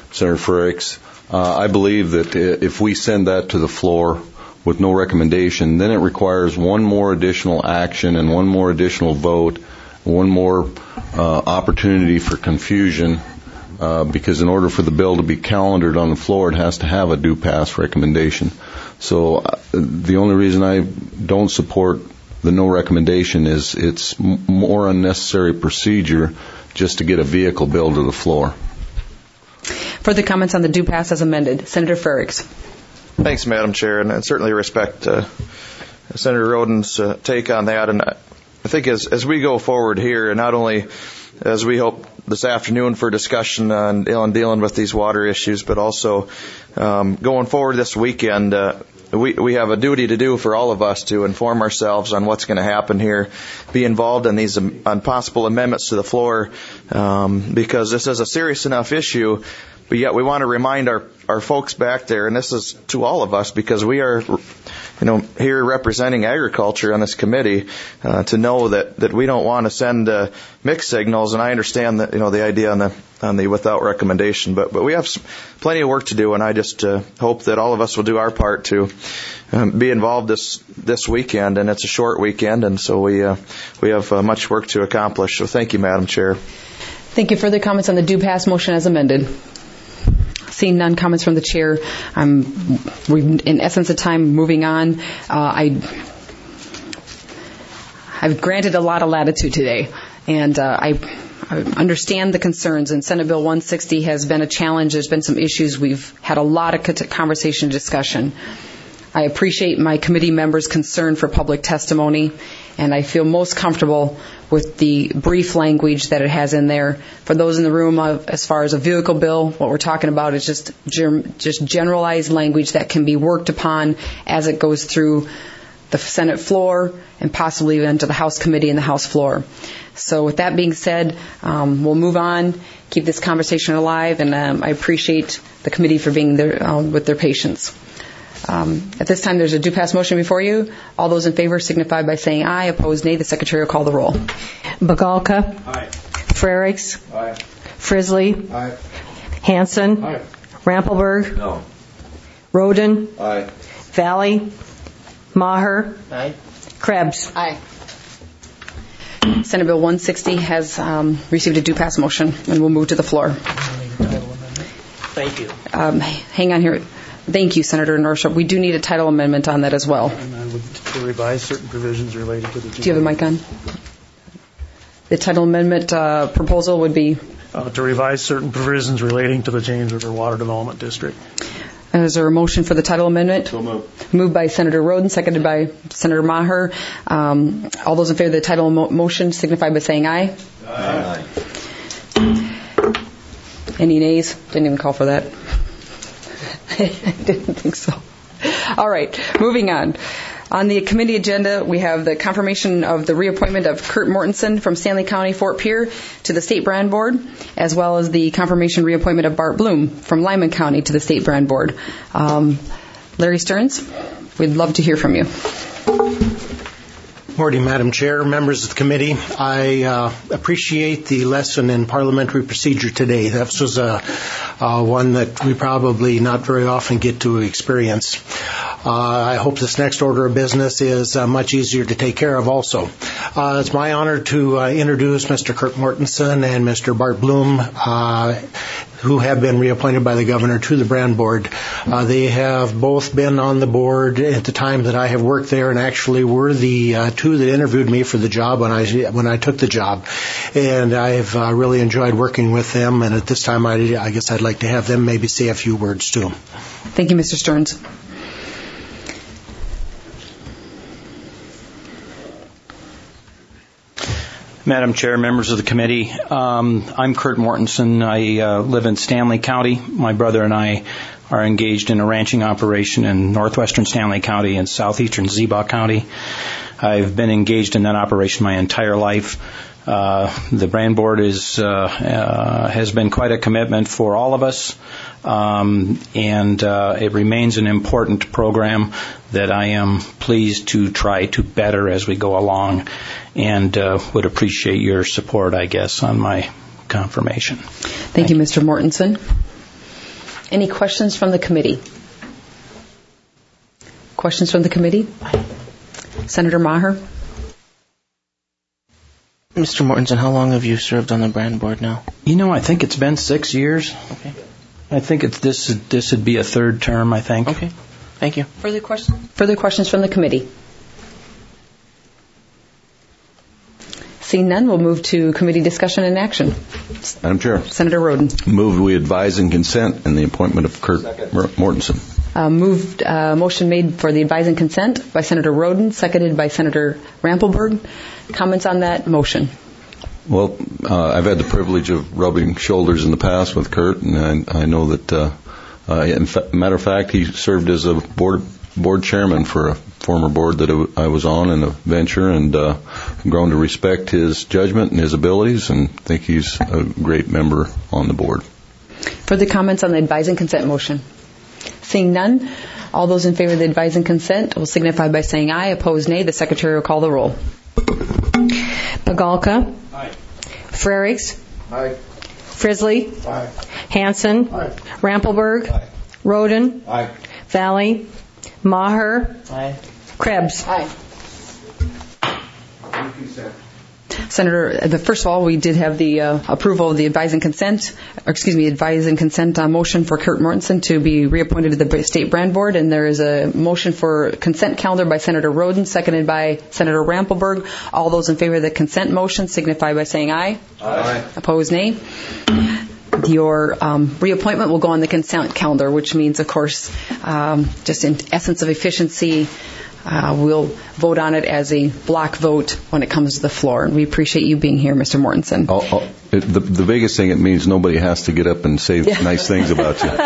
Senator Frericks. Uh, I believe that if we send that to the floor with no recommendation, then it requires one more additional action and one more additional vote, one more uh, opportunity for confusion, uh, because in order for the bill to be calendared on the floor, it has to have a due pass recommendation. So uh, the only reason I don't support the no recommendation is it's m- more unnecessary procedure just to get a vehicle bill to the floor. Further comments on the due pass as amended. Senator Frericks. Thanks, Madam Chair, and I certainly respect uh, Senator Roden's uh, take on that. And I think as as we go forward here, and not only as we hope this afternoon for discussion on dealing with these water issues, but also um, going forward this weekend, uh, we we have a duty to do for all of us to inform ourselves on what's going to happen here, be involved in these um, on possible amendments to the floor, um, because this is a serious enough issue. But yet we want to remind our, our folks back there, and this is to all of us because we are, you know, here representing agriculture on this committee, uh, to know that, that we don't want to send uh, mixed signals. And I understand that, you know, the idea on the on the without recommendation, but but we have some, plenty of work to do, and I just uh, hope that all of us will do our part to um, be involved this this weekend. And it's a short weekend, and so we uh, we have uh, much work to accomplish. So thank you, Madam Chair. Thank you. Further comments on the due pass motion as amended. Seeing none comments from the chair, um, we're in essence of time moving on. Uh, I, I've granted a lot of latitude today, and uh, I, I understand the concerns. And Senate Bill one sixty has been a challenge. There's been some issues. We've had a lot of conversation and discussion. I appreciate my committee members' concern for public testimony, and I feel most comfortable with the brief language that it has in there. For those in the room, uh, as far as a vehicle bill, what we're talking about is just germ- just generalized language that can be worked upon as it goes through the Senate floor and possibly even to the House committee and the House floor. So with that being said, um, we'll move on, keep this conversation alive, and um, I appreciate the committee for being there uh, with their patience. Um, at this time, there's a due pass motion before you. All those in favor signify by saying aye. Opposed, nay. The Secretary will call the roll. Bagalka. Aye. Frericks. Aye. Frisley. Aye. Hanson. Aye. Rampelberg. No. Roden. Aye. Valley. Maher. Aye. Krebs. Aye. Senate Bill one sixty has um, received a due pass motion, and we'll move to the floor. Thank you. Um, hang on here. Thank you, Senator Northrop. We do need a title amendment on that as well. And I would to revise certain provisions related to the... Do you have a mic on? The title amendment uh, proposal would be? Uh, to revise certain provisions relating to the James River Water Development District. Uh, is there a motion for the title amendment? So moved. Moved by Senator Roden, seconded by Senator Maher. Um, all those in favor of the title mo- motion signify by saying aye. Aye. Any nays? Didn't even call for that. I didn't think so. All right, moving on. On the committee agenda, we have the confirmation of the reappointment of Kurt Mortensen from Stanley County, Fort Pierre, to the State Brand Board, as well as the confirmation reappointment of Bart Bloom from Lyman County to the State Brand Board. Um, Larry Stearns, we'd love to hear from you. Morning, Madam Chair, members of the committee. I uh, appreciate the lesson in parliamentary procedure today. That was a, uh, one that we probably not very often get to experience. Uh, I hope this next order of business is uh, much easier to take care of also. Uh, it's my honor to uh, introduce Mister Kurt Mortensen and Mister Bart Bloom, uh, who have been reappointed by the governor to the Brand Board. Uh, they have both been on the board at the time that I have worked there, and actually were the uh, two that interviewed me for the job when I when I took the job. And I've uh, really enjoyed working with them, and at this time I, I guess I'd like to have them maybe say a few words to them. Thank you, Mister Stearns. Madam Chair, members of the committee, um, I'm Kurt Mortensen. I uh, live in Stanley County. My brother and I are engaged in a ranching operation in northwestern Stanley County and southeastern Ziba County. I've been engaged in that operation my entire life. Uh, the Brand Board is uh, uh, has been quite a commitment for all of us, um, and uh, it remains an important program that I am pleased to try to better as we go along, and uh, would appreciate your support, I guess, on my confirmation. Thank, Thank you, Mister Mortensen. Any questions from the committee? Questions from the committee? Senator Maher? Mister Mortensen, how long have you served on the brand board now? You know, I think it's been six years. Okay. I think it's this. This would be a third term, I think. Okay. Thank you. Further questions? Further questions from the committee? Seeing none, we'll move to committee discussion and action. Madam Chair. Senator Roden. Moved we advise and consent in the appointment of Kurt Mortensen. Uh, moved, uh, motion made for the advise and consent by Senator Roden, seconded by Senator Rampelberg. Comments on that motion? Well, uh, I've had the privilege of rubbing shoulders in the past with Kurt, and I, I know that, uh, uh, in fa- matter of fact, he served as a board board chairman for a former board that I was on in a venture, and uh, grown to respect his judgment and his abilities, and think he's a great member on the board. Further comments on the advise and consent motion? Seeing none, all those in favor of the advise and consent will signify by saying aye. Opposed, nay. The Secretary will call the roll. Pagalka. Aye. Frerichs. Aye. Frisley. Aye. Hanson. Aye. Rampelberg. Aye. Roden. Aye. Valley. Maher. Aye. Krebs. Aye. Senator, the, first of all, we did have the uh, approval of the advise and consent, or excuse me, advise and consent uh, motion for Kurt Mortensen to be reappointed to the State Brand Board, and there is a motion for consent calendar by Senator Roden, seconded by Senator Rampelberg. All those in favor of the consent motion signify by saying aye. Aye. Opposed, nay. Your um, reappointment will go on the consent calendar, which means, of course, um, just in essence of efficiency, Uh, we'll vote on it as a block vote when it comes to the floor. And we appreciate you being here, Mister Mortensen. Oh, oh, it, the, the biggest thing, it means nobody has to get up and say Yeah. nice things about you.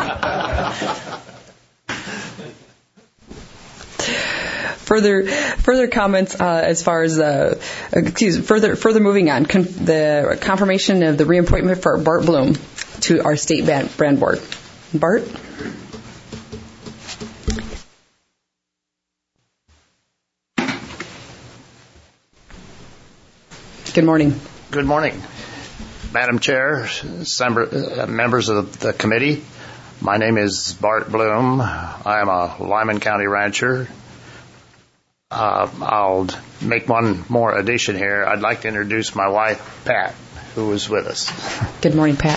Further, further comments uh, as far as uh, excuse further further moving on. Con- the confirmation of the reappointment for Bart Bloom to our state band, brand board. Bart. Good morning. Good morning, Madam Chair, sember, uh, members of the committee. My name is Bart Bloom. I am a Lyman County rancher. Uh, I'll make one more addition here. I'd like to introduce my wife, Pat, who is with us. Good morning, Pat.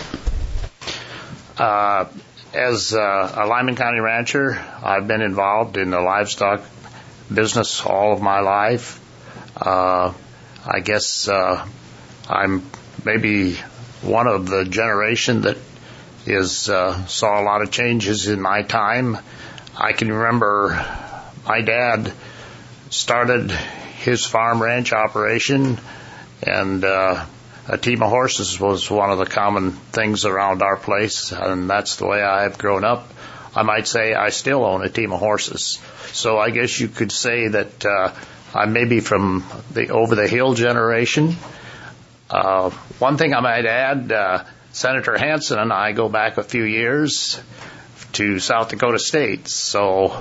Uh, as uh, a Lyman County rancher, I've been involved in the livestock business all of my life. Uh, I guess uh, I'm maybe one of the generation that is uh, saw a lot of changes in my time. I can remember my dad started his farm ranch operation, and uh, a team of horses was one of the common things around our place, and that's the way I have grown up. I might say I still own a team of horses. So I guess you could say that uh, I'm maybe from the over-the-hill generation. Uh, one thing I might add, uh, Senator Hanson and I go back a few years to South Dakota State. So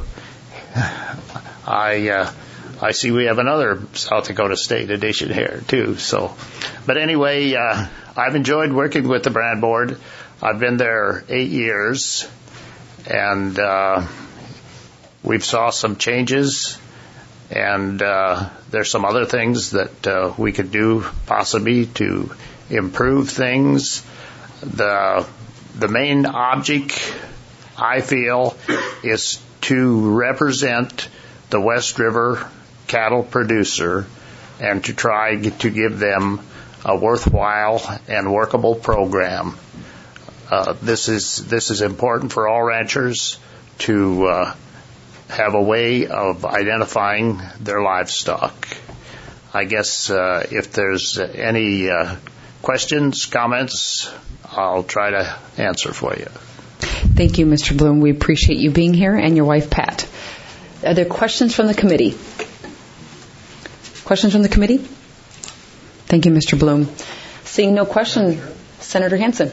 I uh, I see we have another South Dakota State edition here, too. So, but anyway, uh, I've enjoyed working with the brand board. I've been there eight years, and uh, we've saw some changes. And uh, there's some other things that uh, we could do possibly to improve things. The the main object, I feel, is to represent the West River cattle producer and to try to give them a worthwhile and workable program. Uh, this is this is important for all ranchers to uh, have a way of identifying their livestock. I guess uh, if there's any uh, questions, comments, I'll try to answer for you. Thank you, Mister Bloom. We appreciate you being here, and your wife, Pat. Are there questions from the committee? Questions from the committee? Thank you, Mister Bloom. Seeing no question, Senator Hanson.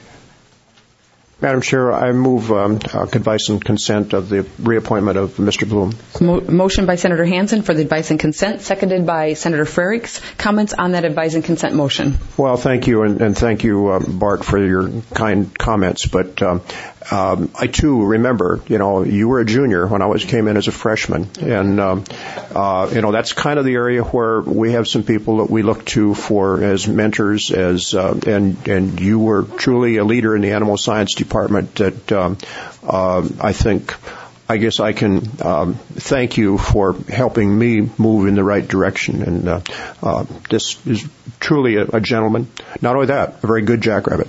Madam Chair, I move um, uh, advice and consent of the reappointment of Mister Bloom. Mo- motion by Senator Hanson for the advice and consent, seconded by Senator Frerichs. Comments on that advice and consent motion? Well, thank you, and, and thank you, uh, Bart, for your kind comments. But um, um, I too remember, you know, you were a junior when I was came in as a freshman, and um, uh, you know that's kind of the area where we have some people that we look to for as mentors, as uh, and and you were truly a leader in the animal science department. That um, uh, I think. I guess I can um, thank you for helping me move in the right direction. And uh, uh, this is truly a, a gentleman. Not only that, a very good jackrabbit.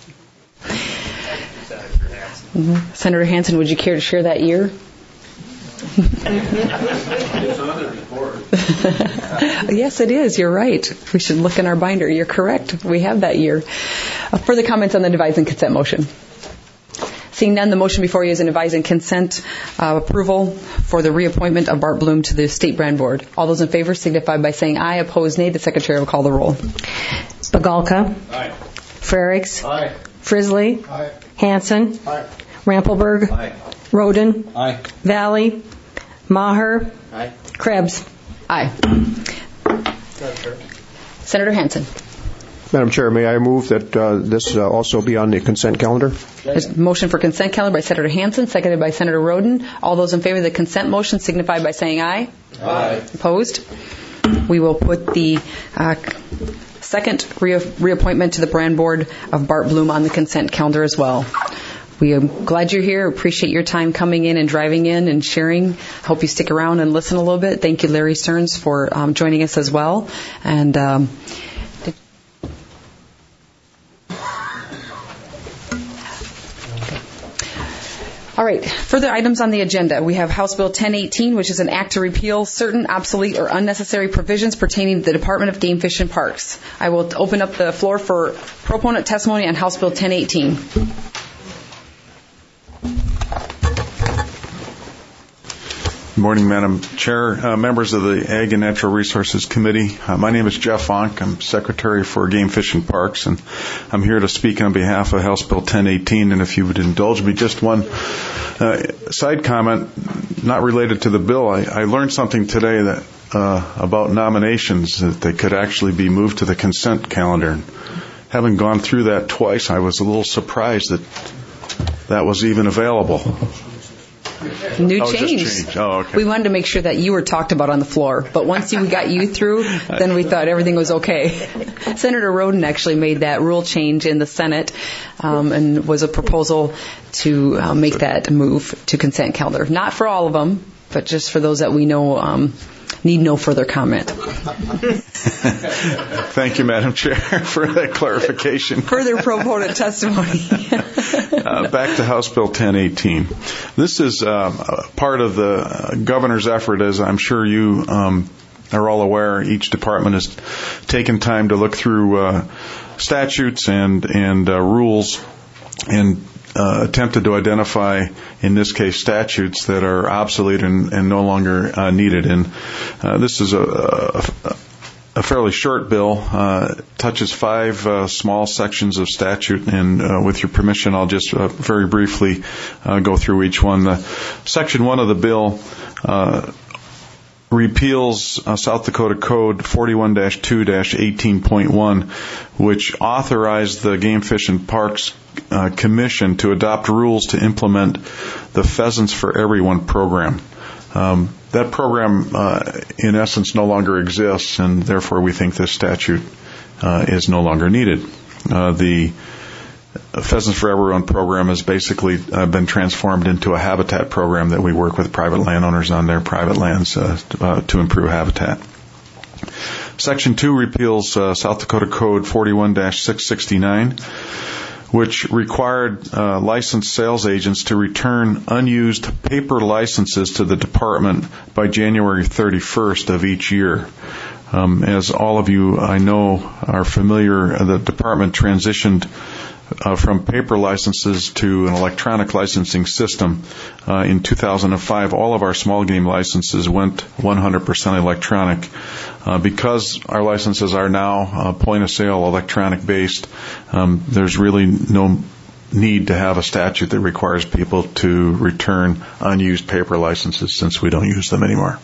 Mm-hmm. Senator Hansen, would you care to share that year? Yes, it is. You're right. We should look in our binder. You're correct. We have that year. Uh, further comments on the advise and consent motion? Seeing none, the motion before you is an advise and consent uh, approval for the reappointment of Bart Bloom to the State Brand Board. All those in favor signify by saying aye. Opposed, nay. The Secretary will call the roll. Bagalka. Aye. Frerichs. Aye. Frisley. Aye. Hanson. Aye. Rampelberg. Aye. Roden. Aye. Valley. Maher. Aye. Krebs. Aye. Senator Hansen. Madam Chair, may I move that uh, this uh, also be on the consent calendar? There's a motion for consent calendar by Senator Hansen, seconded by Senator Roden. All those in favor of the consent motion signify by saying aye. Aye. Opposed? We will put the uh, second re- reappointment to the Brand Board of Bart Bloom on the consent calendar as well. We are glad you're here. Appreciate your time coming in and driving in and sharing. Hope you stick around and listen a little bit. Thank you, Larry Stearns, for um, joining us as well. And um, all right, further items on the agenda. We have House Bill ten eighteen, which is an act to repeal certain obsolete or unnecessary provisions pertaining to the Department of Game, Fish, and Parks. I will open up the floor for proponent testimony on House Bill ten eighteen. Good morning, Madam Chair, uh, members of the Ag and Natural Resources Committee. Uh, my name is Jeff Fonk. I'm Secretary for Game, Fish, and Parks, and I'm here to speak on behalf of House Bill ten eighteen. And if you would indulge me, just one uh, side comment, not related to the bill. I, I learned something today that uh, about nominations, that they could actually be moved to the consent calendar. And having gone through that twice, I was a little surprised that that was even available. New oh, change. Just change. Oh, okay. We wanted to make sure that you were talked about on the floor, but once we got you through, then we thought everything was okay. Senator Roden actually made that rule change in the Senate, um, and was a proposal to uh, make that move to consent calendar. Not for all of them, but just for those that we know um, need no further comment. Thank you, Madam Chair, for that clarification. Further proponent testimony. uh, back to House Bill ten eighteen. This is uh, part of the governor's effort, as I'm sure you um, are all aware. Each department has taken time to look through uh, statutes and and uh, rules and Uh, attempted to identify, in this case, statutes that are obsolete and, and no longer uh, needed. And uh, this is a, a, a fairly short bill, uh, touches five uh, small sections of statute, and uh, with your permission, I'll just uh, very briefly uh, go through each one. The, section one of the bill uh, repeals uh, South Dakota Code forty-one dash two dash eighteen point one, which authorized the Game, Fish, and Parks uh, Commission to adopt rules to implement the Pheasants for Everyone program. Um, that program, uh, in essence, no longer exists, and therefore we think this statute uh, is no longer needed. Uh, the Pheasants for Everyone program has basically uh, been transformed into a habitat program that we work with private landowners on their private lands uh, to, uh, to improve habitat. Section two repeals uh, South Dakota Code forty-one dash six sixty-nine, which required uh, licensed sales agents to return unused paper licenses to the department by January thirty-first of each year. Um, as all of you I know are familiar, the department transitioned Uh, from paper licenses to an electronic licensing system. Uh, in two thousand five, all of our small game licenses went one hundred percent electronic. Uh, because our licenses are now uh, point-of-sale electronic based, um, there's really no need to have a statute that requires people to return unused paper licenses, since we don't use them anymore.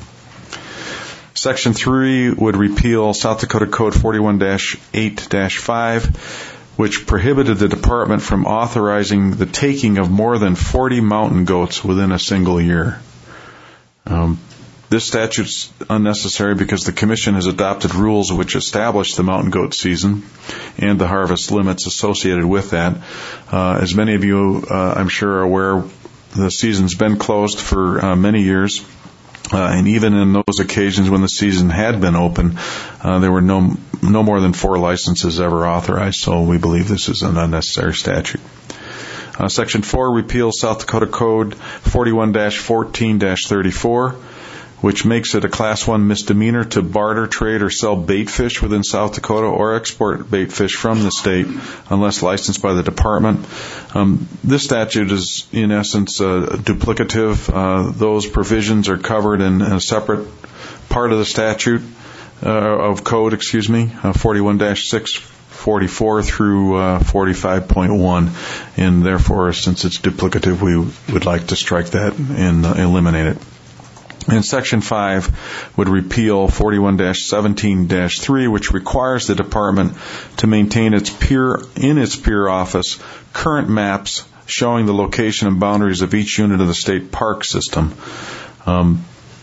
Section three would repeal South Dakota Code forty-one dash eight dash five, which prohibited the department from authorizing the taking of more than forty mountain goats within a single year. Um, This statute's unnecessary because the Commission has adopted rules which establish the mountain goat season and the harvest limits associated with that. Uh, as many of you, uh, I'm sure, are aware, the season's been closed for uh, many years. Uh, and even in those occasions when the season had been open, uh, there were no no more than four licenses ever authorized, so we believe this is an unnecessary statute. Uh, Section four repeals South Dakota Code forty-one dash fourteen dash thirty-four, which makes it a Class one misdemeanor to barter, trade, or sell bait fish within South Dakota or export bait fish from the state unless licensed by the department. Um, this statute is, in essence, uh, duplicative. Uh, those provisions are covered in a separate part of the statute, uh, of code, excuse me, uh, forty-one dash six forty-four through uh, forty-five point one, and therefore, since it's duplicative, we would like to strike that and uh, eliminate it. And Section five would repeal forty-one dash seventeen dash three, which requires the department to maintain its peer, in its peer office current maps showing the location and boundaries of each unit of the state park system. Um,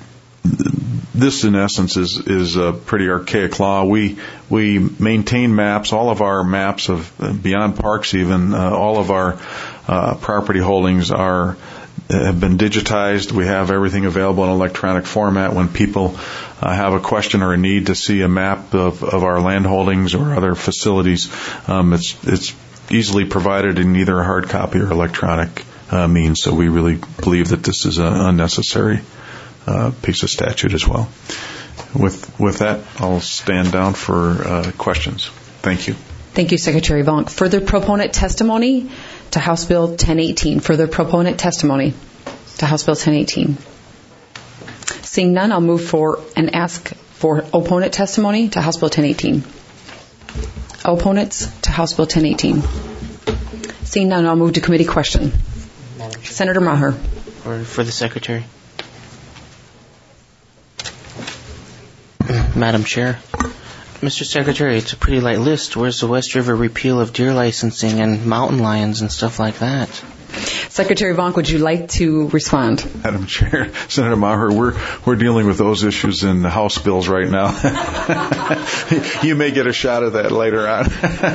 this, in essence, is, is a pretty archaic law. We we maintain maps, all of our maps of beyond parks even, uh, all of our uh, property holdings are have been digitized. We have everything available in electronic format. When people uh, have a question or a need to see a map of, of our land holdings or other facilities, um, it's it's easily provided in either a hard copy or electronic uh, means. So we really believe that this is an unnecessary uh, piece of statute as well. With with that, I'll stand down for uh, questions. Thank you. Thank you, Secretary Vonk. Further proponent testimony to House Bill ten eighteen. Further proponent testimony to House Bill ten eighteen. Seeing none, I'll move for and ask for opponent testimony to House Bill ten eighteen. Opponents to House Bill ten eighteen. Seeing none, I'll move to committee question. Senator Maher. For, for the Secretary. Madam Chair. Mister Secretary, it's a pretty light list. Where's the West River repeal of deer licensing and mountain lions and stuff like that? Secretary Vonk, would you like to respond? Madam Chair, Senator Maher, we're we're dealing with those issues in the House bills right now. You may get a shot at that later on.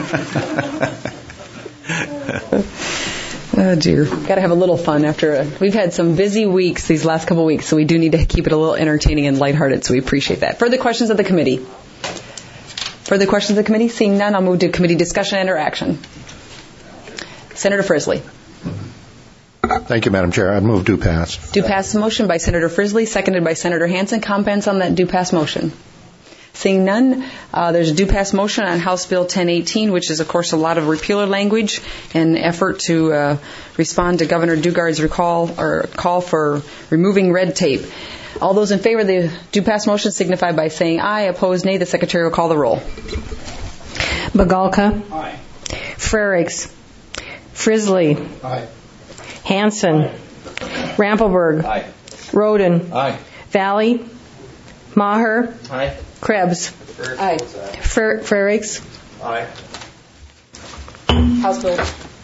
Oh dear, got to have a little fun after a, we've had some busy weeks these last couple weeks, so we do need to keep it a little entertaining and lighthearted. So we appreciate that. Further questions of the committee? Further questions of the committee? Seeing none, I'll move to committee discussion and or action. Senator Frisley. Thank you, Madam Chair. I move do pass. Do pass motion by Senator Frisley, seconded by Senator Hansen. Comments on that do pass motion? Seeing none, uh, there's a do pass motion on House Bill ten eighteen, which is, of course, a lot of repealer language in an effort to uh, respond to Governor Dugard's recall or call for removing red tape. All those in favor of the do pass motion signify by saying aye. Opposed, nay. The Secretary will call the roll. Bagalka. Aye. Frerichs. Frisley. Aye. Hansen. Aye. Rampelberg. Aye. Roden. Aye. Valley. Maher. Aye. Krebs. Aye. Fer- Frerichs. Aye. House Bill.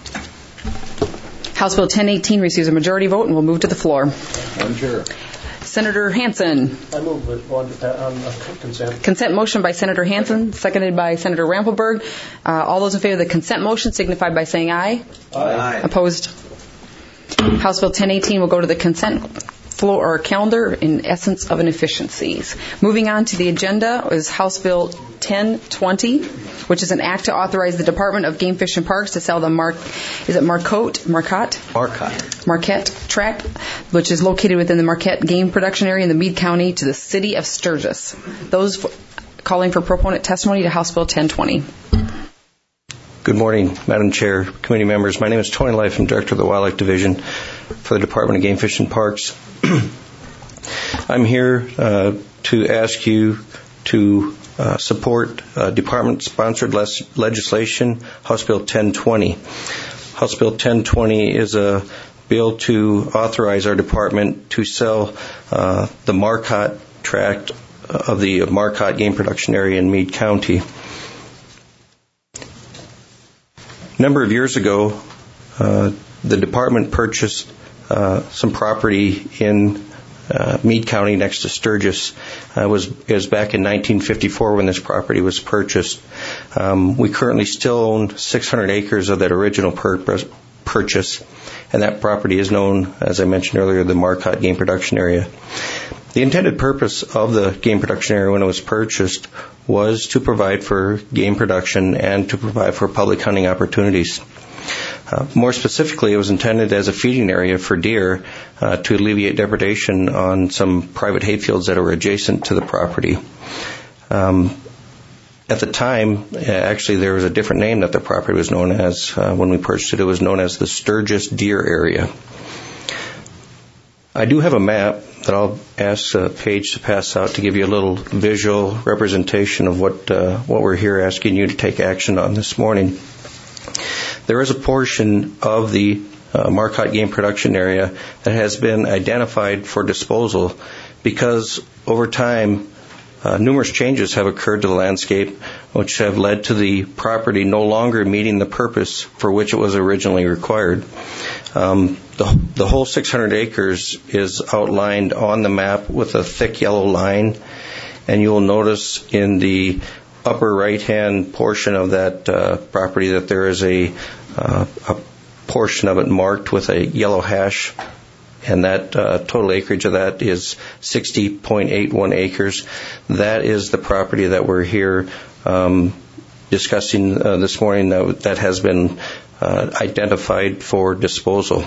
House Bill ten eighteen receives a majority vote and will move to the floor. Madam Chair. Senator Hansen. I move it on, on consent. Consent motion by Senator Hansen, seconded by Senator Rampelberg. Uh, all those in favor of the consent motion signify by saying aye. Aye. Opposed? House Bill ten eighteen will go to the consent floor or calendar in essence of inefficiencies. Moving on to the agenda is House Bill ten twenty, which is an act to authorize the Department of Game Fish and Parks to sell the Mar- is it Marcotte Marcotte Marcotte Marquette tract, which is located within the Marquette game production area in the Meade County, to the city of Sturgis. Those f- calling for proponent testimony to House Bill ten twenty. Good morning, Madam Chair, committee members. My name is Tony Life. I'm Director of the Wildlife Division for the Department of Game Fish and Parks. I'm here uh, to ask you to uh, support uh, department-sponsored les- legislation, House Bill ten twenty. House Bill ten twenty is a bill to authorize our department to sell uh, the Marcotte tract of the Marcotte game production area in Meade County. A number of years ago, uh, the department purchased uh, some property in uh, Meade County next to Sturgis. Uh, it, was, it was back in nineteen fifty-four when this property was purchased. Um, we currently still own six hundred acres of that original purpose, purchase, and that property is known, as I mentioned earlier, the Marcotte Game Production Area. The intended purpose of the game production area when it was purchased was to provide for game production and to provide for public hunting opportunities. Uh, more specifically, it was intended as a feeding area for deer uh, to alleviate depredation on some private hayfields that were adjacent to the property. Um, at the time, uh, actually, there was a different name that the property was known as. Uh, when we purchased it, it was known as the Sturgis Deer Area. I do have a map that I'll ask uh, Paige to pass out to give you a little visual representation of what uh, what we're here asking you to take action on this morning. There is a portion of the uh, Marcotte Game Production Area that has been identified for disposal because over time uh, numerous changes have occurred to the landscape which have led to the property no longer meeting the purpose for which it was originally required. Um, the, the whole six hundred acres is outlined on the map with a thick yellow line, and you'll notice in the upper right-hand portion of that uh, property that there is a, uh, a portion of it marked with a yellow hash, and that uh, total acreage of that is sixty point eight one acres. That is the property that we're here um, discussing uh, this morning that, that has been uh, identified for disposal.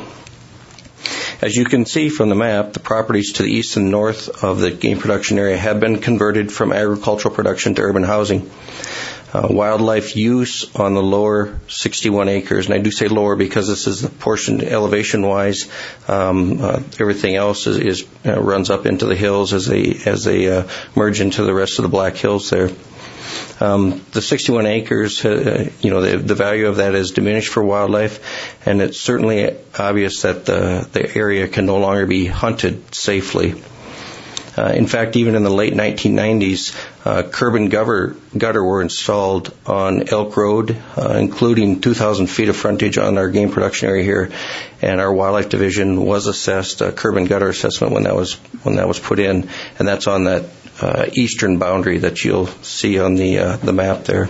As you can see from the map, the properties to the east and north of the game production area have been converted from agricultural production to urban housing. Uh, wildlife use on the lower sixty-one acres, and I do say lower because this is the portion elevation-wise. Um, uh, everything else is, is uh, runs up into the hills as they as they uh, merge into the rest of the Black Hills there. Um, the sixty-one acres, uh, you know, the, the value of that is diminished for wildlife, and it's certainly obvious that the, the area can no longer be hunted safely. Uh, in fact, even in the late nineteen nineties, uh, curb and gutter, gutter were installed on Elk Road, uh, including two thousand feet of frontage on our game production area here, and our wildlife division was assessed a curb and gutter assessment when that was when that was put in, and that's on that uh, eastern boundary that you'll see on the uh, the map there.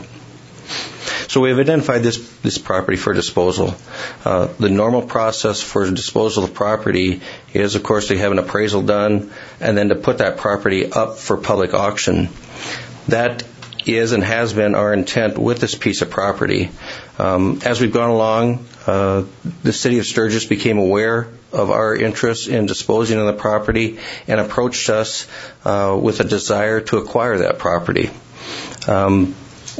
So we have identified this, this property for disposal. Uh, the normal process for disposal of property is, of course, to have an appraisal done and then to put that property up for public auction. That is and has been our intent with this piece of property. Um, as we've gone along, uh, the city of Sturgis became aware of our interest in disposing of the property and approached us uh, with a desire to acquire that property. Um,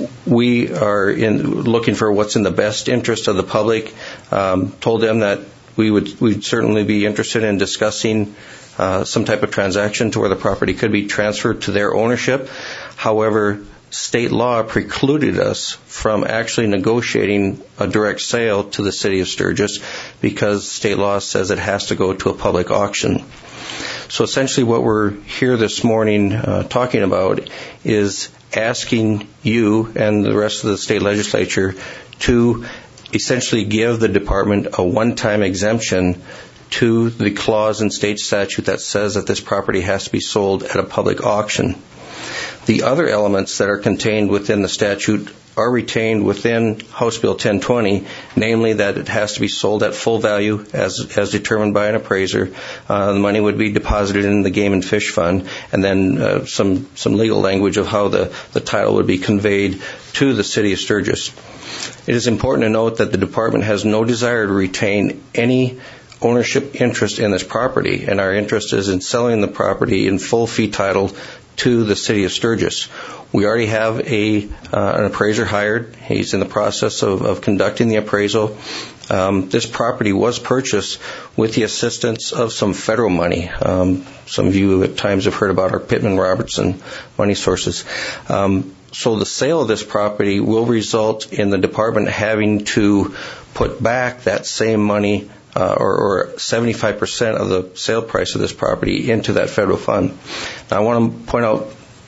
We are in looking for what's in the best interest of the public. Um, told them that we would we'd certainly be interested in discussing uh, some type of transaction to where the property could be transferred to their ownership. However, state law precluded us from actually negotiating a direct sale to the city of Sturgis because state law says it has to go to a public auction. So essentially what we're here this morning uh, talking about is asking you and the rest of the state legislature to essentially give the department a one-time exemption to the clause in state statute that says that this property has to be sold at a public auction. The other elements that are contained within the statute are retained within House Bill ten twenty, namely that it has to be sold at full value as as determined by an appraiser. Uh, the money would be deposited in the Game and Fish Fund, and then uh, some some legal language of how the, the title would be conveyed to the city of Sturgis. It is important to note that the department has no desire to retain any ownership interest in this property, and our interest is in selling the property in full fee title to the city of Sturgis. We already have a uh, an appraiser hired. He's in the process of, of conducting the appraisal. Um, this property was purchased with the assistance of some federal money. Um, some of you at times have heard about our Pittman-Robertson money sources. Um, so the sale of this property will result in the department having to put back that same money Uh, or, or seventy-five percent of the sale price of this property into that federal fund. Now, I want to point out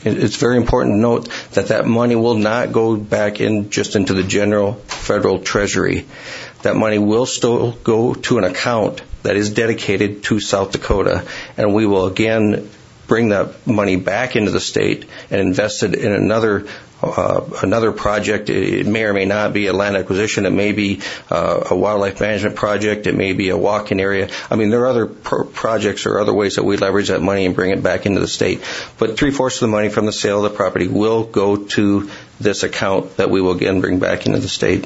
it's very important to note that that money will not go back in just into the general federal treasury. That money will still go to an account that is dedicated to South Dakota, and we will again bring that money back into the state and invest it in another uh, another project. It may or may not be a land acquisition. It may be uh, a wildlife management project. It may be a walk-in area. I mean, there are other pro- projects or other ways that we leverage that money and bring it back into the state. But three-fourths of the money from the sale of the property will go to this account that we will again bring back into the state.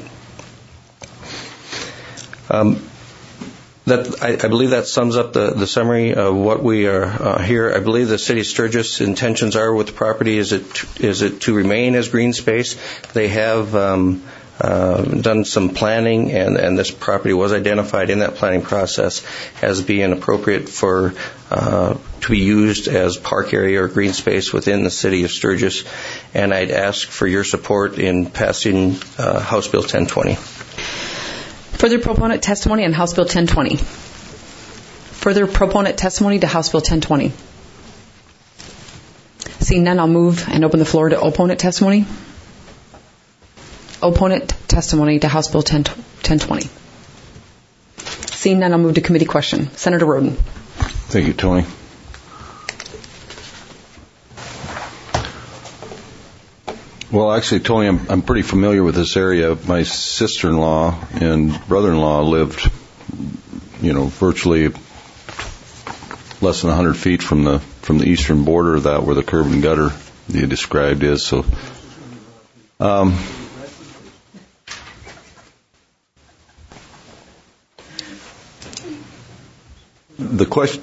Um, That, I, I believe that sums up the, the summary of what we are uh, here. I believe the City of Sturgis' intentions are with the property is it is it to remain as green space. They have um, uh, done some planning, and, and this property was identified in that planning process as being appropriate for uh, to be used as park area or green space within the City of Sturgis. And I'd ask for your support in passing uh, House Bill ten twenty. Further proponent testimony on House Bill ten twenty. Further proponent testimony to House Bill ten twenty. Seeing none, I'll move and open the floor to opponent testimony. Opponent testimony to House Bill ten twenty. Seeing none, I'll move to committee question. Senator Roden. Thank you, Tony. Well, actually, Tony, I'm, I'm pretty familiar with this area. My sister-in-law and brother-in-law lived, you know, virtually less than one hundred feet from the from the eastern border of that, where the curb and gutter you described is. So, um, the question.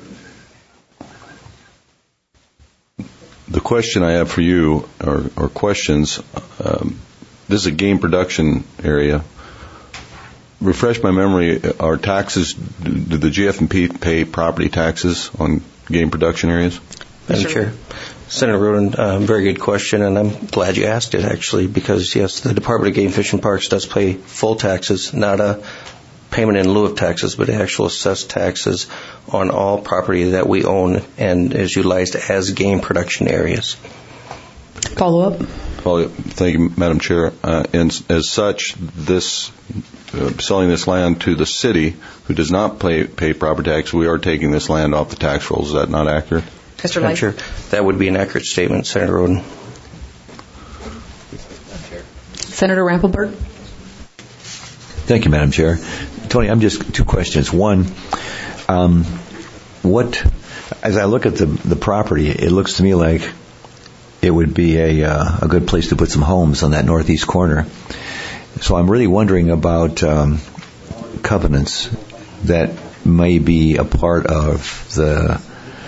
The question I have for you, or, or questions, um, this is a game production area. Refresh my memory, are taxes, do the G F and P pay property taxes on game production areas? Madam Chair. Senator Roden, uh, very good question, and I'm glad you asked it, actually, because, yes, the Department of Game, Fish, and Parks does pay full taxes, not a payment in lieu of taxes, but actual assessed taxes on all property that we own and is utilized as game production areas. Follow up. Well, thank you, Madam Chair. Uh, and as such, this uh, selling this land to the city, who does not pay, pay property tax, we are taking this land off the tax rolls. Is that not accurate? Mister Light. Sure. That would be an accurate statement, Senator Roden. Senator Rampelberg. Thank you, Madam Chair. Tony, I'm just two questions. One, um, what, as I look at the the property, it looks to me like it would be a uh, a good place to put some homes on that northeast corner. So I'm really wondering about um, covenants that may be a part of the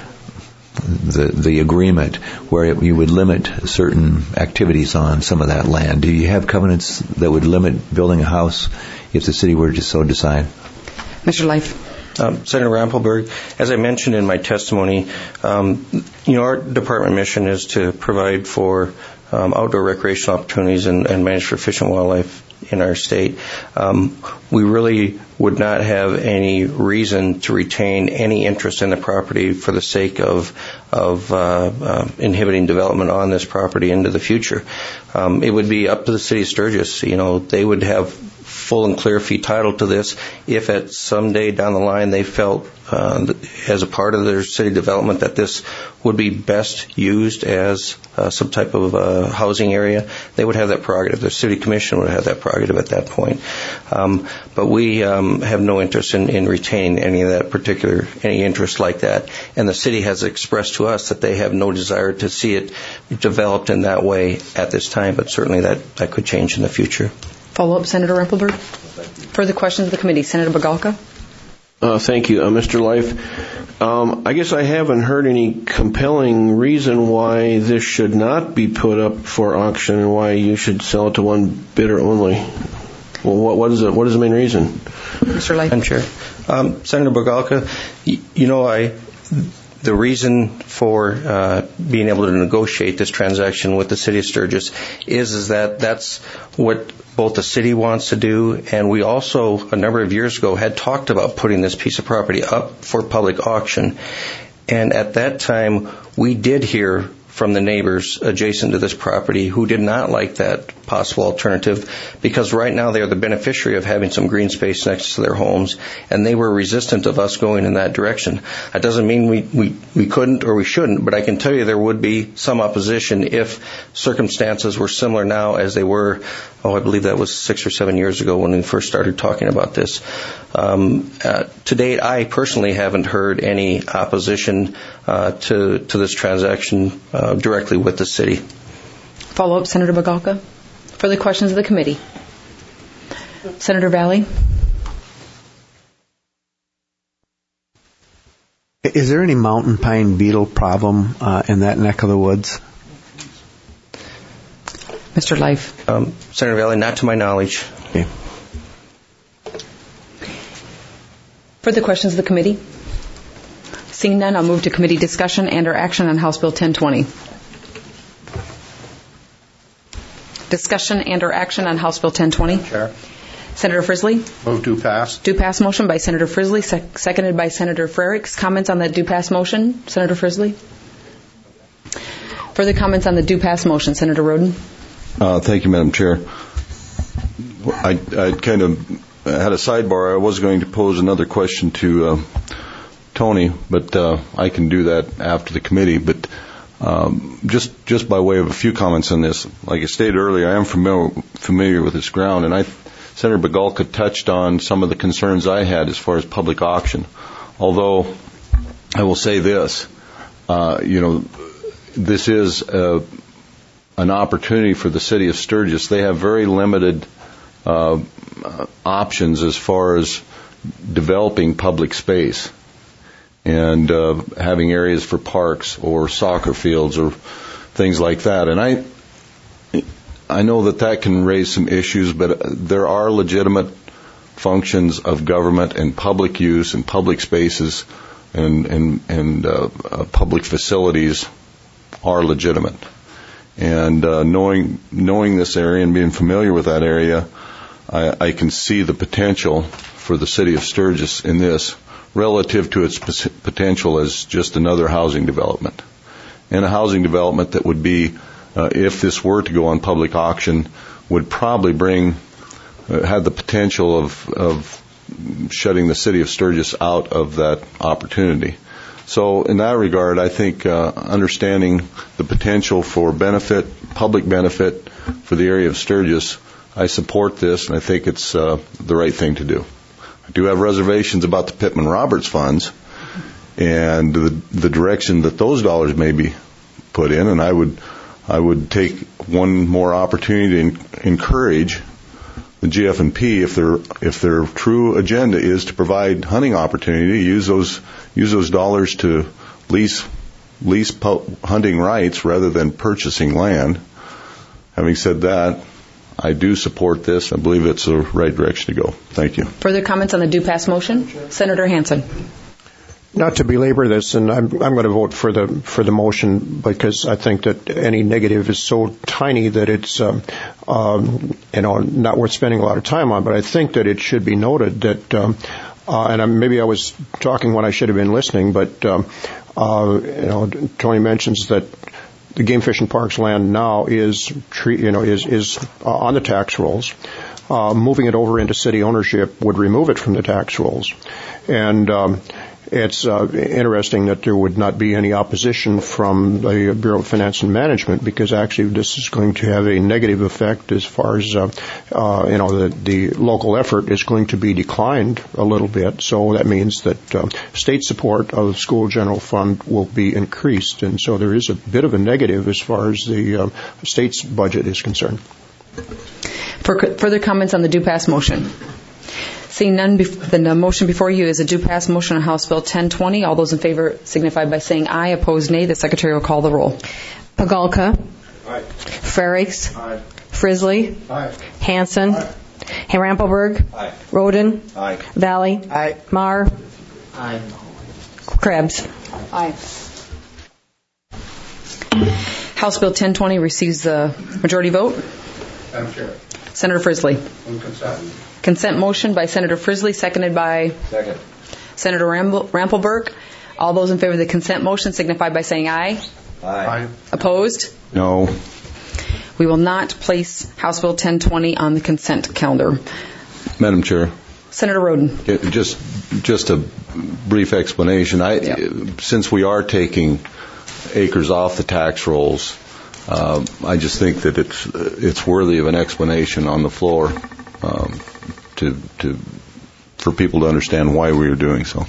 the the agreement where you would limit certain activities on some of that land. Do you have covenants that would limit building a house if the city were to so decide? Mister Life. Um, Senator Rampelberg, as I mentioned in my testimony, um, you know, our department mission is to provide for um, outdoor recreational opportunities and, and manage for fish and wildlife in our state. Um, we really would not have any reason to retain any interest in the property for the sake of of uh, uh, inhibiting development on this property into the future. Um, it would be up to the city of Sturgis. You know, they would have full and clear fee title to this if at some day down the line they felt uh, as a part of their city development that this would be best used as uh, some type of uh, housing area. They would have that prerogative. The city commission would have that prerogative at that point. Um, but we um, have no interest in, in retaining any of that particular, any interest like that. And the city has expressed to us that they have no desire to see it developed in that way at this time, but certainly that, that could change in the future. Follow-up, Senator Rampelberg. Further questions of the committee. Senator Bogalka. Uh, thank you, uh, Mister Life. Um, I guess I haven't heard any compelling reason why this should not be put up for auction and why you should sell it to one bidder only. Well, what, what is it? What is the main reason? Mister Life. I'm Chair. Um, Senator Bogalka, you, you know, I. The reason for uh, being able to negotiate this transaction with the city of Sturgis is, is that that's what both the city wants to do, and we also, a number of years ago, had talked about putting this piece of property up for public auction. And at that time, we did hear from the neighbors adjacent to this property who did not like that possible alternative, because right now they are the beneficiary of having some green space next to their homes, and they were resistant of us going in that direction. That doesn't mean we, we, we couldn't or we shouldn't, but I can tell you there would be some opposition if circumstances were similar now as they were, oh, I believe that was six or seven years ago when we first started talking about this. Um, uh, to date, I personally haven't heard any opposition uh, to, to this transaction uh, directly with the city. Follow-up, Senator Pagalka. Further questions of the committee? Senator Valley? Is there any mountain pine beetle problem uh, in that neck of the woods? Mister Life. Um, Senator Valley, not to my knowledge. Okay. Further questions of the committee? Seeing none, I'll move to committee discussion and or action on House Bill ten twenty. Discussion and or action on House Bill ten twenty. Chair. Senator Frisley. Move to pass. Do pass motion by Senator Frisley, sec- seconded by Senator Frericks. Comments on that do pass motion, Senator Frisley? Further comments on the do pass motion, Senator Roden? Uh, thank you, Madam Chair. I, I kind of had a sidebar. I was going to pose another question to uh, Tony, but uh, I can do that after the committee. But um, just just by way of a few comments on this, like I stated earlier, I am familiar familiar with this ground, and I, Senator Pagalka touched on some of the concerns I had as far as public auction. Although I will say this, uh, you know, this is a an opportunity for the city of Sturgis. They have very limited uh, options as far as developing public space and uh, having areas for parks or soccer fields or things like that. And I, I know that that can raise some issues, but there are legitimate functions of government and public use and public spaces and and, and uh, uh, public facilities are legitimate. And uh, knowing knowing this area and being familiar with that area, I, I can see the potential for the city of Sturgis in this relative to its potential as just another housing development. And a housing development that would be, uh, if this were to go on public auction, would probably bring, uh, had the potential of, of shutting the city of Sturgis out of that opportunity. So in that regard, I think uh, understanding the potential for benefit, public benefit for the area of Sturgis, I support this, and I think it's uh, the right thing to do. I do have reservations about the Pittman-Roberts funds and the, the direction that those dollars may be put in, and I would I would take one more opportunity to in, encourage the G F and P, if their if their true agenda is to provide hunting opportunity, use those use those dollars to lease lease po- hunting rights rather than purchasing land. Having said that, I do support this. I believe it's the right direction to go. Thank you. Further comments on the do pass motion, Senator Hansen. Not to belabor this, and I'm, I'm going to vote for the for the motion because I think that any negative is so tiny that it's um, um, you know not worth spending a lot of time on. But I think that it should be noted that, um, uh, and I, maybe I was talking when I should have been listening, but um, uh, you know Tony mentions that the Game Fish and Parks land now is tre- you know is is uh, on the tax rolls. Uh, moving it over into city ownership would remove it from the tax rolls, and um, It's uh, interesting that there would not be any opposition from the Bureau of Finance and Management, because actually this is going to have a negative effect as far as, uh, uh, you know, the, the local effort is going to be declined a little bit. So that means that uh, state support of the school general fund will be increased. And so there is a bit of a negative as far as the uh, state's budget is concerned. For further comments on the do pass motion? Seeing none, the motion before you is a do pass motion on House Bill ten twenty. All those in favor signify by saying aye. Opposed, nay. The Secretary will call the roll. Pagalka. Aye. Frericks. Aye. Frisley. Aye. Hansen. Aye. Rampelberg. Aye. Roden. Aye. Valley. Aye. Marr. Aye. Krebs. Aye. House Bill ten twenty receives the majority vote. Madam Chair. Senator Frisley. On consent. Consent motion by Senator Frisley, seconded by Second. Senator Rampelberg. All those in favor of the consent motion signify by saying aye. Aye. Opposed? No. We will not place House Bill ten twenty on the consent calendar. Madam Chair. Senator Roden. Just, just a brief explanation. I, Yep. Since we are taking acres off the tax rolls, uh, I just think that it's it's worthy of an explanation on the floor um, to to for people to understand why we are doing so.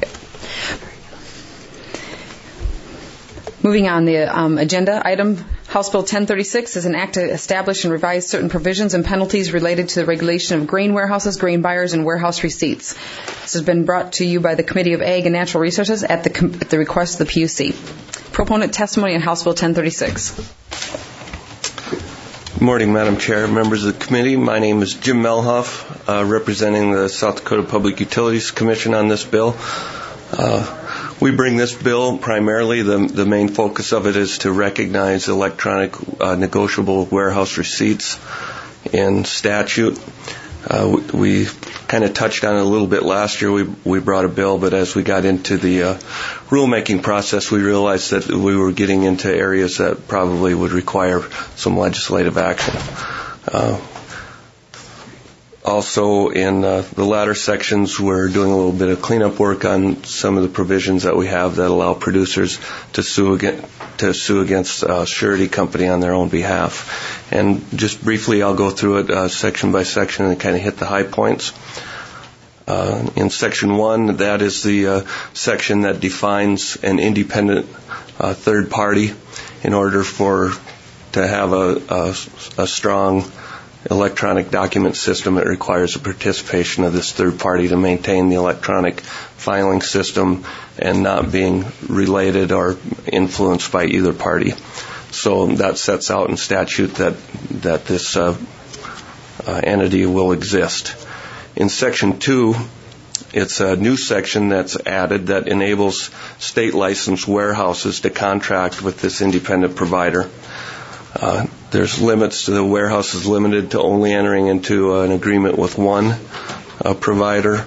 Moving on, the um, agenda item, House Bill ten thirty-six is an act to establish and revise certain provisions and penalties related to the regulation of grain warehouses, grain buyers, and warehouse receipts. This has been brought to you by the Committee of Ag and Natural Resources at the, com- at the request of the P U C. Proponent testimony on House Bill ten thirty-six. Good morning, Madam Chair, members of the committee. My name is Jim Melhoff, uh, representing the South Dakota Public Utilities Commission on this bill. Uh, we bring this bill primarily, the, the main focus of it is to recognize electronic uh, negotiable warehouse receipts in statute. Uh, we we kind of touched on it a little bit last year. We we brought a bill, but as we got into the uh, rulemaking process, we realized that we were getting into areas that probably would require some legislative action. Uh, also, in uh, the latter sections, we're doing a little bit of cleanup work on some of the provisions that we have that allow producers to sue against, to sue against a surety company on their own behalf. And just briefly, I'll go through it uh, section by section and kind of hit the high points. Uh, in section one, that is the uh, section that defines an independent uh, third party. In order for to have a, a, a strong electronic document system, it requires the participation of this third party to maintain the electronic filing system and not being related or influenced by either party. So that sets out in statute that that this uh, uh, entity will exist. In section two, it's a new section that's added that enables state licensed warehouses to contract with this independent provider. Uh, there's limits to the warehouse is limited to only entering into uh, an agreement with one uh, provider.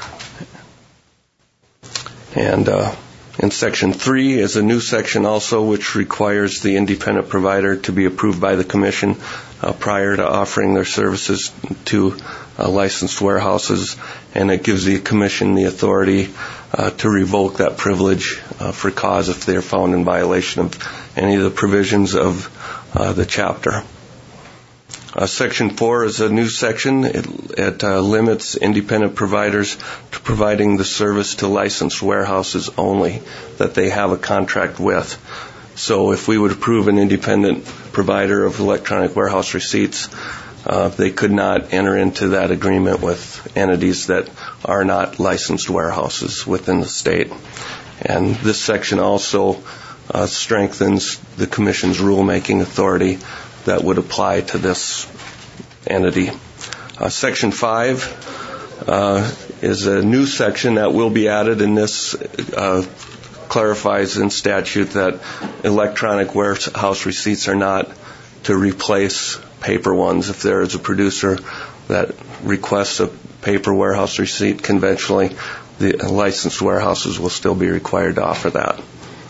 And uh, in section three is a new section also which requires the independent provider to be approved by the commission uh, prior to offering their services to uh, licensed warehouses, and it gives the commission the authority uh, to revoke that privilege uh, for cause if they're found in violation of any of the provisions of uh, the chapter. Uh, section four is a new section. It, it uh, limits independent providers to providing the service to licensed warehouses only that they have a contract with. So if we would approve an independent provider of electronic warehouse receipts, uh, they could not enter into that agreement with entities that are not licensed warehouses within the state. And this section also uh, strengthens the Commission's rulemaking authority that would apply to this entity. Uh, section five uh, is a new section that will be added in this, uh, clarifies in statute that electronic warehouse receipts are not to replace paper ones. If there is a producer that requests a paper warehouse receipt conventionally, the licensed warehouses will still be required to offer that.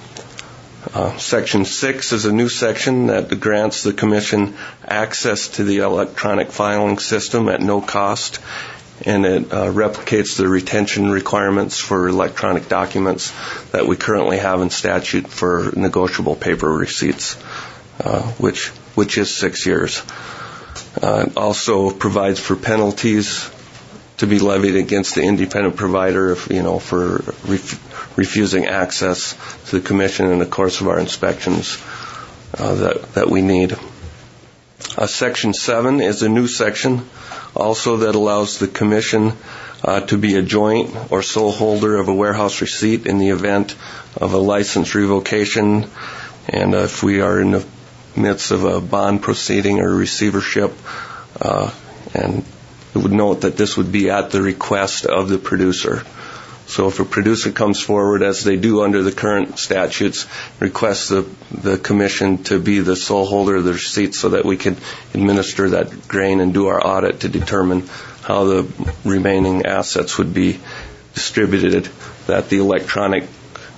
Uh, section six is a new section that grants the Commission access to the electronic filing system at no cost, and it uh, replicates the retention requirements for electronic documents that we currently have in statute for negotiable paper receipts, uh, which which is six years. Uh, it also provides for penalties to be levied against the independent provider, if, you know, for ref- refusing access to the Commission in the course of our inspections uh, that that we need. Uh, section seven is a new section also that allows the Commission uh, to be a joint or sole holder of a warehouse receipt in the event of a license revocation, and uh, if we are in the midst of a bond proceeding or receivership, uh, and it would note that this would be at the request of the producer. So if a producer comes forward, as they do under the current statutes, requests the, the Commission to be the sole holder of the receipt so that we can administer that grain and do our audit to determine how the remaining assets would be distributed, that the electronic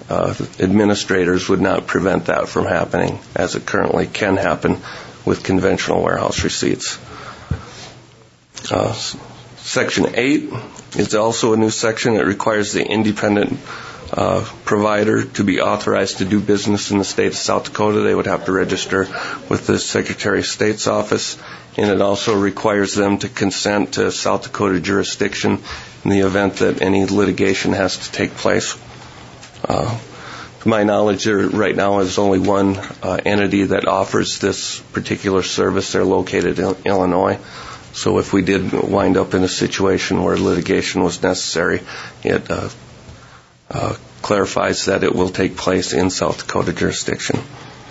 uh, administrators would not prevent that from happening, as it currently can happen with conventional warehouse receipts. Uh, section eight is also a new section. It requires the independent uh, provider to be authorized to do business in the state of South Dakota. They would have to register with the Secretary of State's office, and it also requires them to consent to South Dakota jurisdiction in the event that any litigation has to take place. Uh, to my knowledge, there right now is only one uh, entity that offers this particular service. They're located in Illinois. So if we did wind up in a situation where litigation was necessary, it uh, uh, clarifies that it will take place in South Dakota jurisdiction.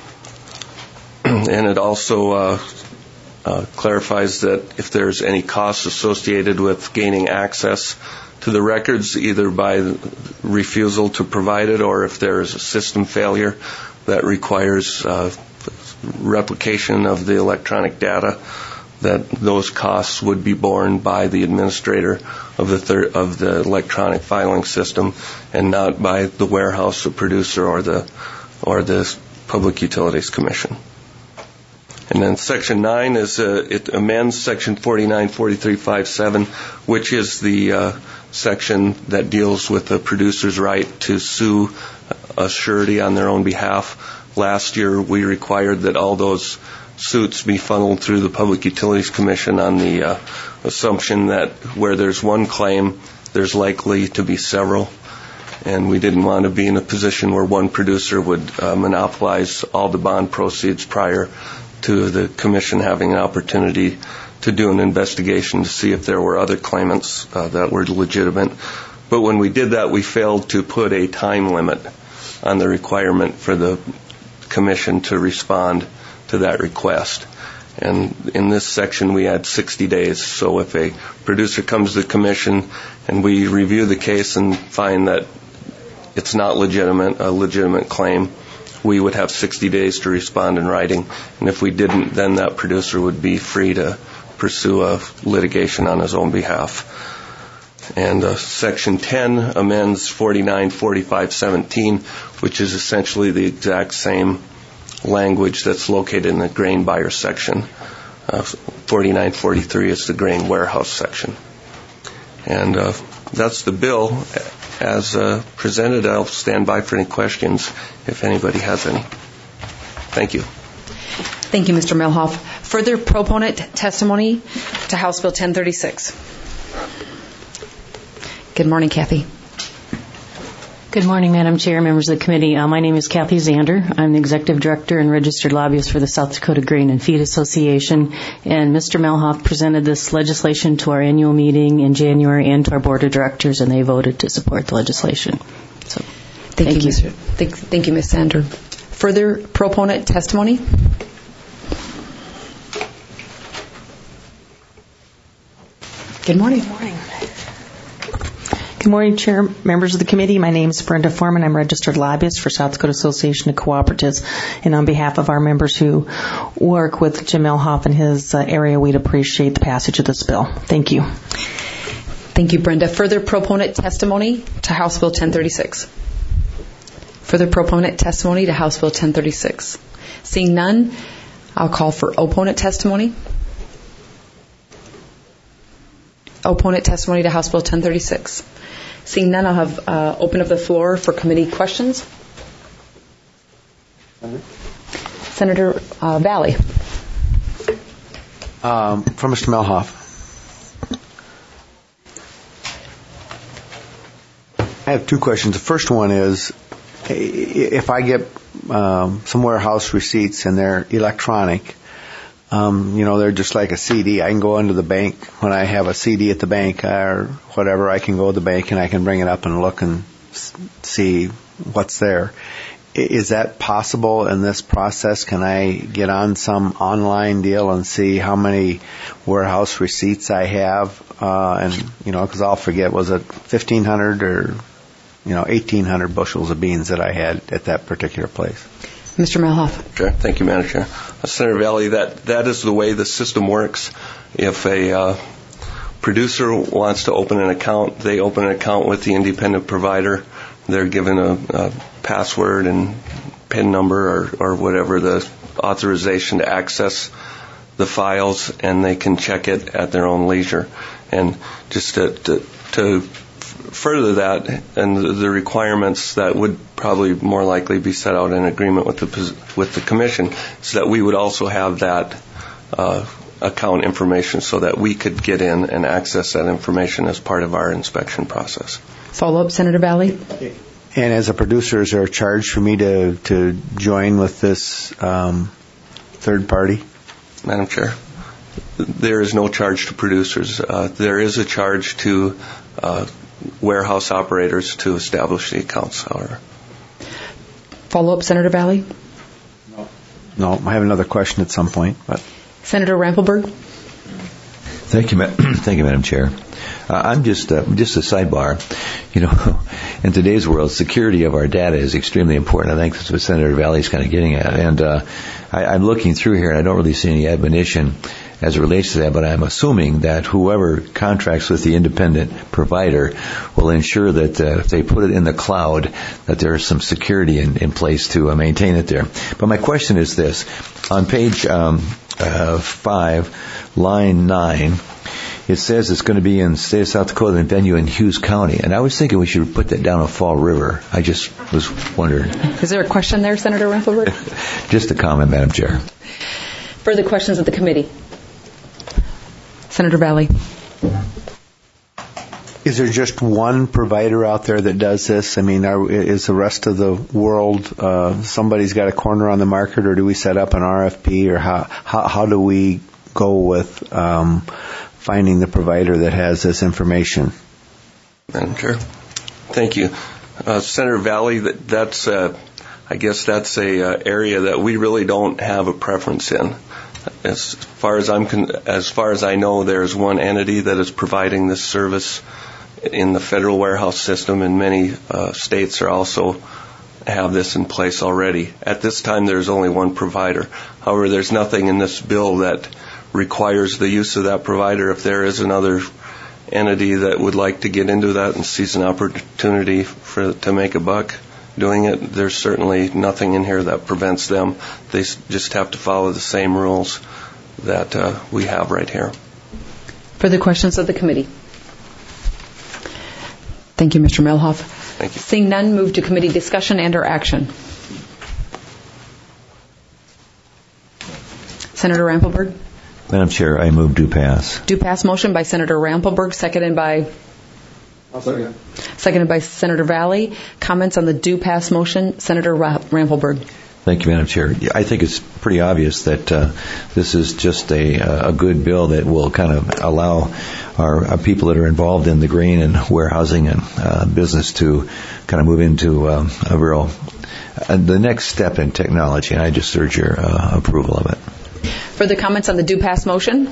And it also uh, uh, clarifies that if there's any costs associated with gaining access to the records, either by refusal to provide it or if there is a system failure that requires uh, replication of the electronic data, that those costs would be borne by the administrator of the thir- of the electronic filing system, and not by the warehouse, the producer, or the or the Public Utilities Commission. And then Section nine is uh, it amends Section forty-nine forty-three fifty-seven, which is the uh, section that deals with the producer's right to sue a surety on their own behalf. Last year, we required that all those suits be funneled through the Public Utilities Commission on the uh, assumption that where there's one claim, there's likely to be several. And we didn't want to be in a position where one producer would uh, monopolize all the bond proceeds prior to the Commission having an opportunity to do an investigation to see if there were other claimants uh, that were legitimate. But when we did that, we failed to put a time limit on the requirement for the Commission to respond to that request. And in this section, we had sixty days. So if a producer comes to the Commission and we review the case and find that it's not legitimate, a legitimate claim, we would have sixty days to respond in writing. And if we didn't, then that producer would be free to pursue a litigation on his own behalf. And uh, Section ten amends forty-nine forty-five seventeen, which is essentially the exact same language that's located in the grain buyer section. Uh, forty-nine forty-three is the grain warehouse section. And uh, that's the bill as uh, presented. I'll stand by for any questions if anybody has any. Thank you. Thank you, Mister Melhoff. Further proponent testimony to House Bill ten thirty-six. Good morning, Kathy. Good morning, Madam Chair, members of the committee. Uh, my name is Kathy Zander. I'm the Executive Director and Registered Lobbyist for the South Dakota Grain and Feed Association. And Mister Melhoff presented this legislation to our annual meeting in January and to our Board of Directors, and they voted to support the legislation. So, thank, thank you, you. Mister Thank, thank you, Miz Zander. Further proponent testimony? Good morning. Good morning. Good morning, Chair, members of the committee. My name is Brenda Foreman. I'm registered lobbyist for South Dakota Association of Cooperatives. And on behalf of our members who work with Jim Melhoff in his uh, area, we'd appreciate the passage of this bill. Thank you. Thank you, Brenda. Further proponent testimony to House Bill ten thirty-six. Further proponent testimony to House Bill ten thirty-six. Seeing none, I'll call for opponent testimony. Opponent testimony to House Bill ten thirty-six. Seeing none, I'll have uh, open up the floor for committee questions. Senator uh, Valley. Um, for Mister Melhoff. I have two questions. The first one is, if I get um, some warehouse receipts and they're electronic, Um, you know, they're just like a C D. I can go into the bank when I have a C D at the bank or whatever. I can go to the bank and I can bring it up and look and see what's there. Is that possible in this process? Can I get on some online deal and see how many warehouse receipts I have? Uh, and, you know, because I'll forget, was it fifteen hundred or, you know, eighteen hundred bushels of beans that I had at that particular place? Mister Melhoff. Sure. Thank you, Madam Chair. Uh, Senator Valley, that, that is the way the system works. If a uh, producer wants to open an account, they open an account with the independent provider. they're given a, a password and PIN number or, or whatever, the authorization to access the files, and they can check it at their own leisure. And just to, to, to further that, and the, the requirements that would probably more likely be set out in agreement with the with the commission, so that we would also have that uh, account information, so that we could get in and access that information as part of our inspection process. Follow up, Senator Valley. And as a producer, is there a charge for me to to join with this um, third party? Madam Chair, there is no charge to producers. Uh, there is a charge to uh, warehouse operators to establish the accounts, however. Follow up, Senator Valley. No. No, I have another question at some point. But Senator Rampelberg. Thank you, ma- thank you, Madam Chair. Uh, I'm just uh, just a sidebar. You know, in today's world, security of our data is extremely important. I think that's what Senator Valley is kind of getting at. And uh, I, I'm looking through here, and I don't really see any admonition as it relates to that, but I'm assuming that whoever contracts with the independent provider will ensure that uh, if they put it in the cloud, that there is some security in, in place to uh, maintain it there. But my question is this. On page um, uh, five, line nine, it says it's going to be in the state of South Dakota and venue in Hughes County. And I was thinking we should put that down in Fall River. I just was wondering. Is there a question there, Senator Rampelberg? Just a comment, Madam Chair. Further questions of the committee? Senator Valley. Is there just one provider out there that does this? I mean, are, is the rest of the world, uh, somebody's got a corner on the market, or do we set up an R F P, or how, how, how do we go with um, finding the provider that has this information? Madam Chair. Thank you. Uh, Senator Valley, that, that's, uh, I guess that's a uh, area that we really don't have a preference in. As far as I'm, con- as far as I know, there's one entity that is providing this service in the federal warehouse system, and many uh, states are also have this in place already. At this time, there's only one provider. However, there's nothing in this bill that requires the use of that provider. If there is another entity that would like to get into that and sees an opportunity for to make a buck doing it, there's certainly nothing in here that prevents them. They just have to follow the same rules that uh, we have right here. Further questions of the committee? Thank you, Mister Melhoff. Thank you. Seeing none, move to committee discussion and or action. Senator Rampelberg. Madam Chair, I move do pass. Do pass motion by Senator Rampelberg, seconded by I'll second. Seconded by Senator Valley. Comments on the do pass motion, Senator Ra- Rampelberg. Thank you, Madam Chair. I think it's pretty obvious that uh, this is just a, a good bill that will kind of allow our, our people that are involved in the grain and warehousing and uh, business to kind of move into um, a real uh, the next step in technology. And I just urge your uh, approval of it. Further comments on the do pass motion?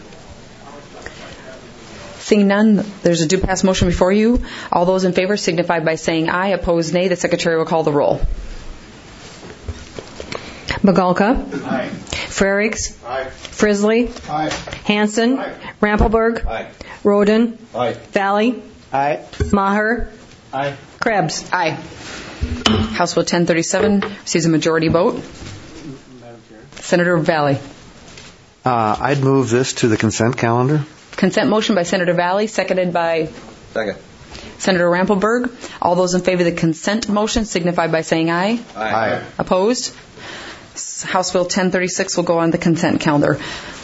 Seeing none, there's a do pass motion before you. All those in favor signify by saying aye. Opposed, nay. The Secretary will call the roll. Bagalka. Aye. Frerichs. Aye. Frisley. Aye. Hanson. Aye. Rampelberg. Aye. Roden. Aye. Valley. Aye. Maher. Aye. Krebs. Aye. House Bill ten thirty-seven receives a majority vote. Madam Chair. Senator Valley. Uh, I'd move this to the consent calendar. Consent motion by Senator Valley, seconded by Second. Senator Rampelberg. All those in favor of the consent motion signify by saying aye. Aye. Opposed? House Bill ten thirty-six will go on the consent calendar.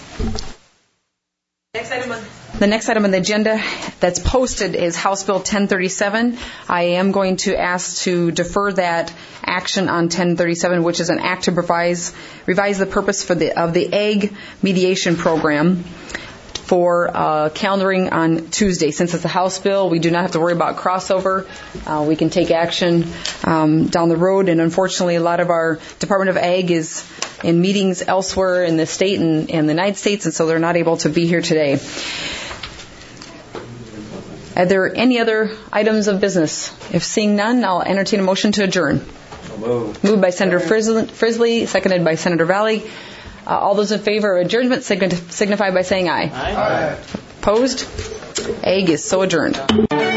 Next item on The next item on the agenda that's posted is House Bill ten thirty-seven. I am going to ask to defer that action on ten thirty-seven, which is an act to revise, revise the purpose for the, of the Ag Mediation Program for uh, calendaring on Tuesday. Since it's a House bill, we do not have to worry about crossover. Uh, we can take action um, down the road, and unfortunately a lot of our Department of Ag is in meetings elsewhere in the state and, and the United States, and so they're not able to be here today. Are there any other items of business? If seeing none, I'll entertain a motion to adjourn. Moved. Moved by Senator Frisley, seconded by Senator Valley. Uh, all those in favor of adjournment signify by saying aye. Aye. Opposed? Ag is so adjourned.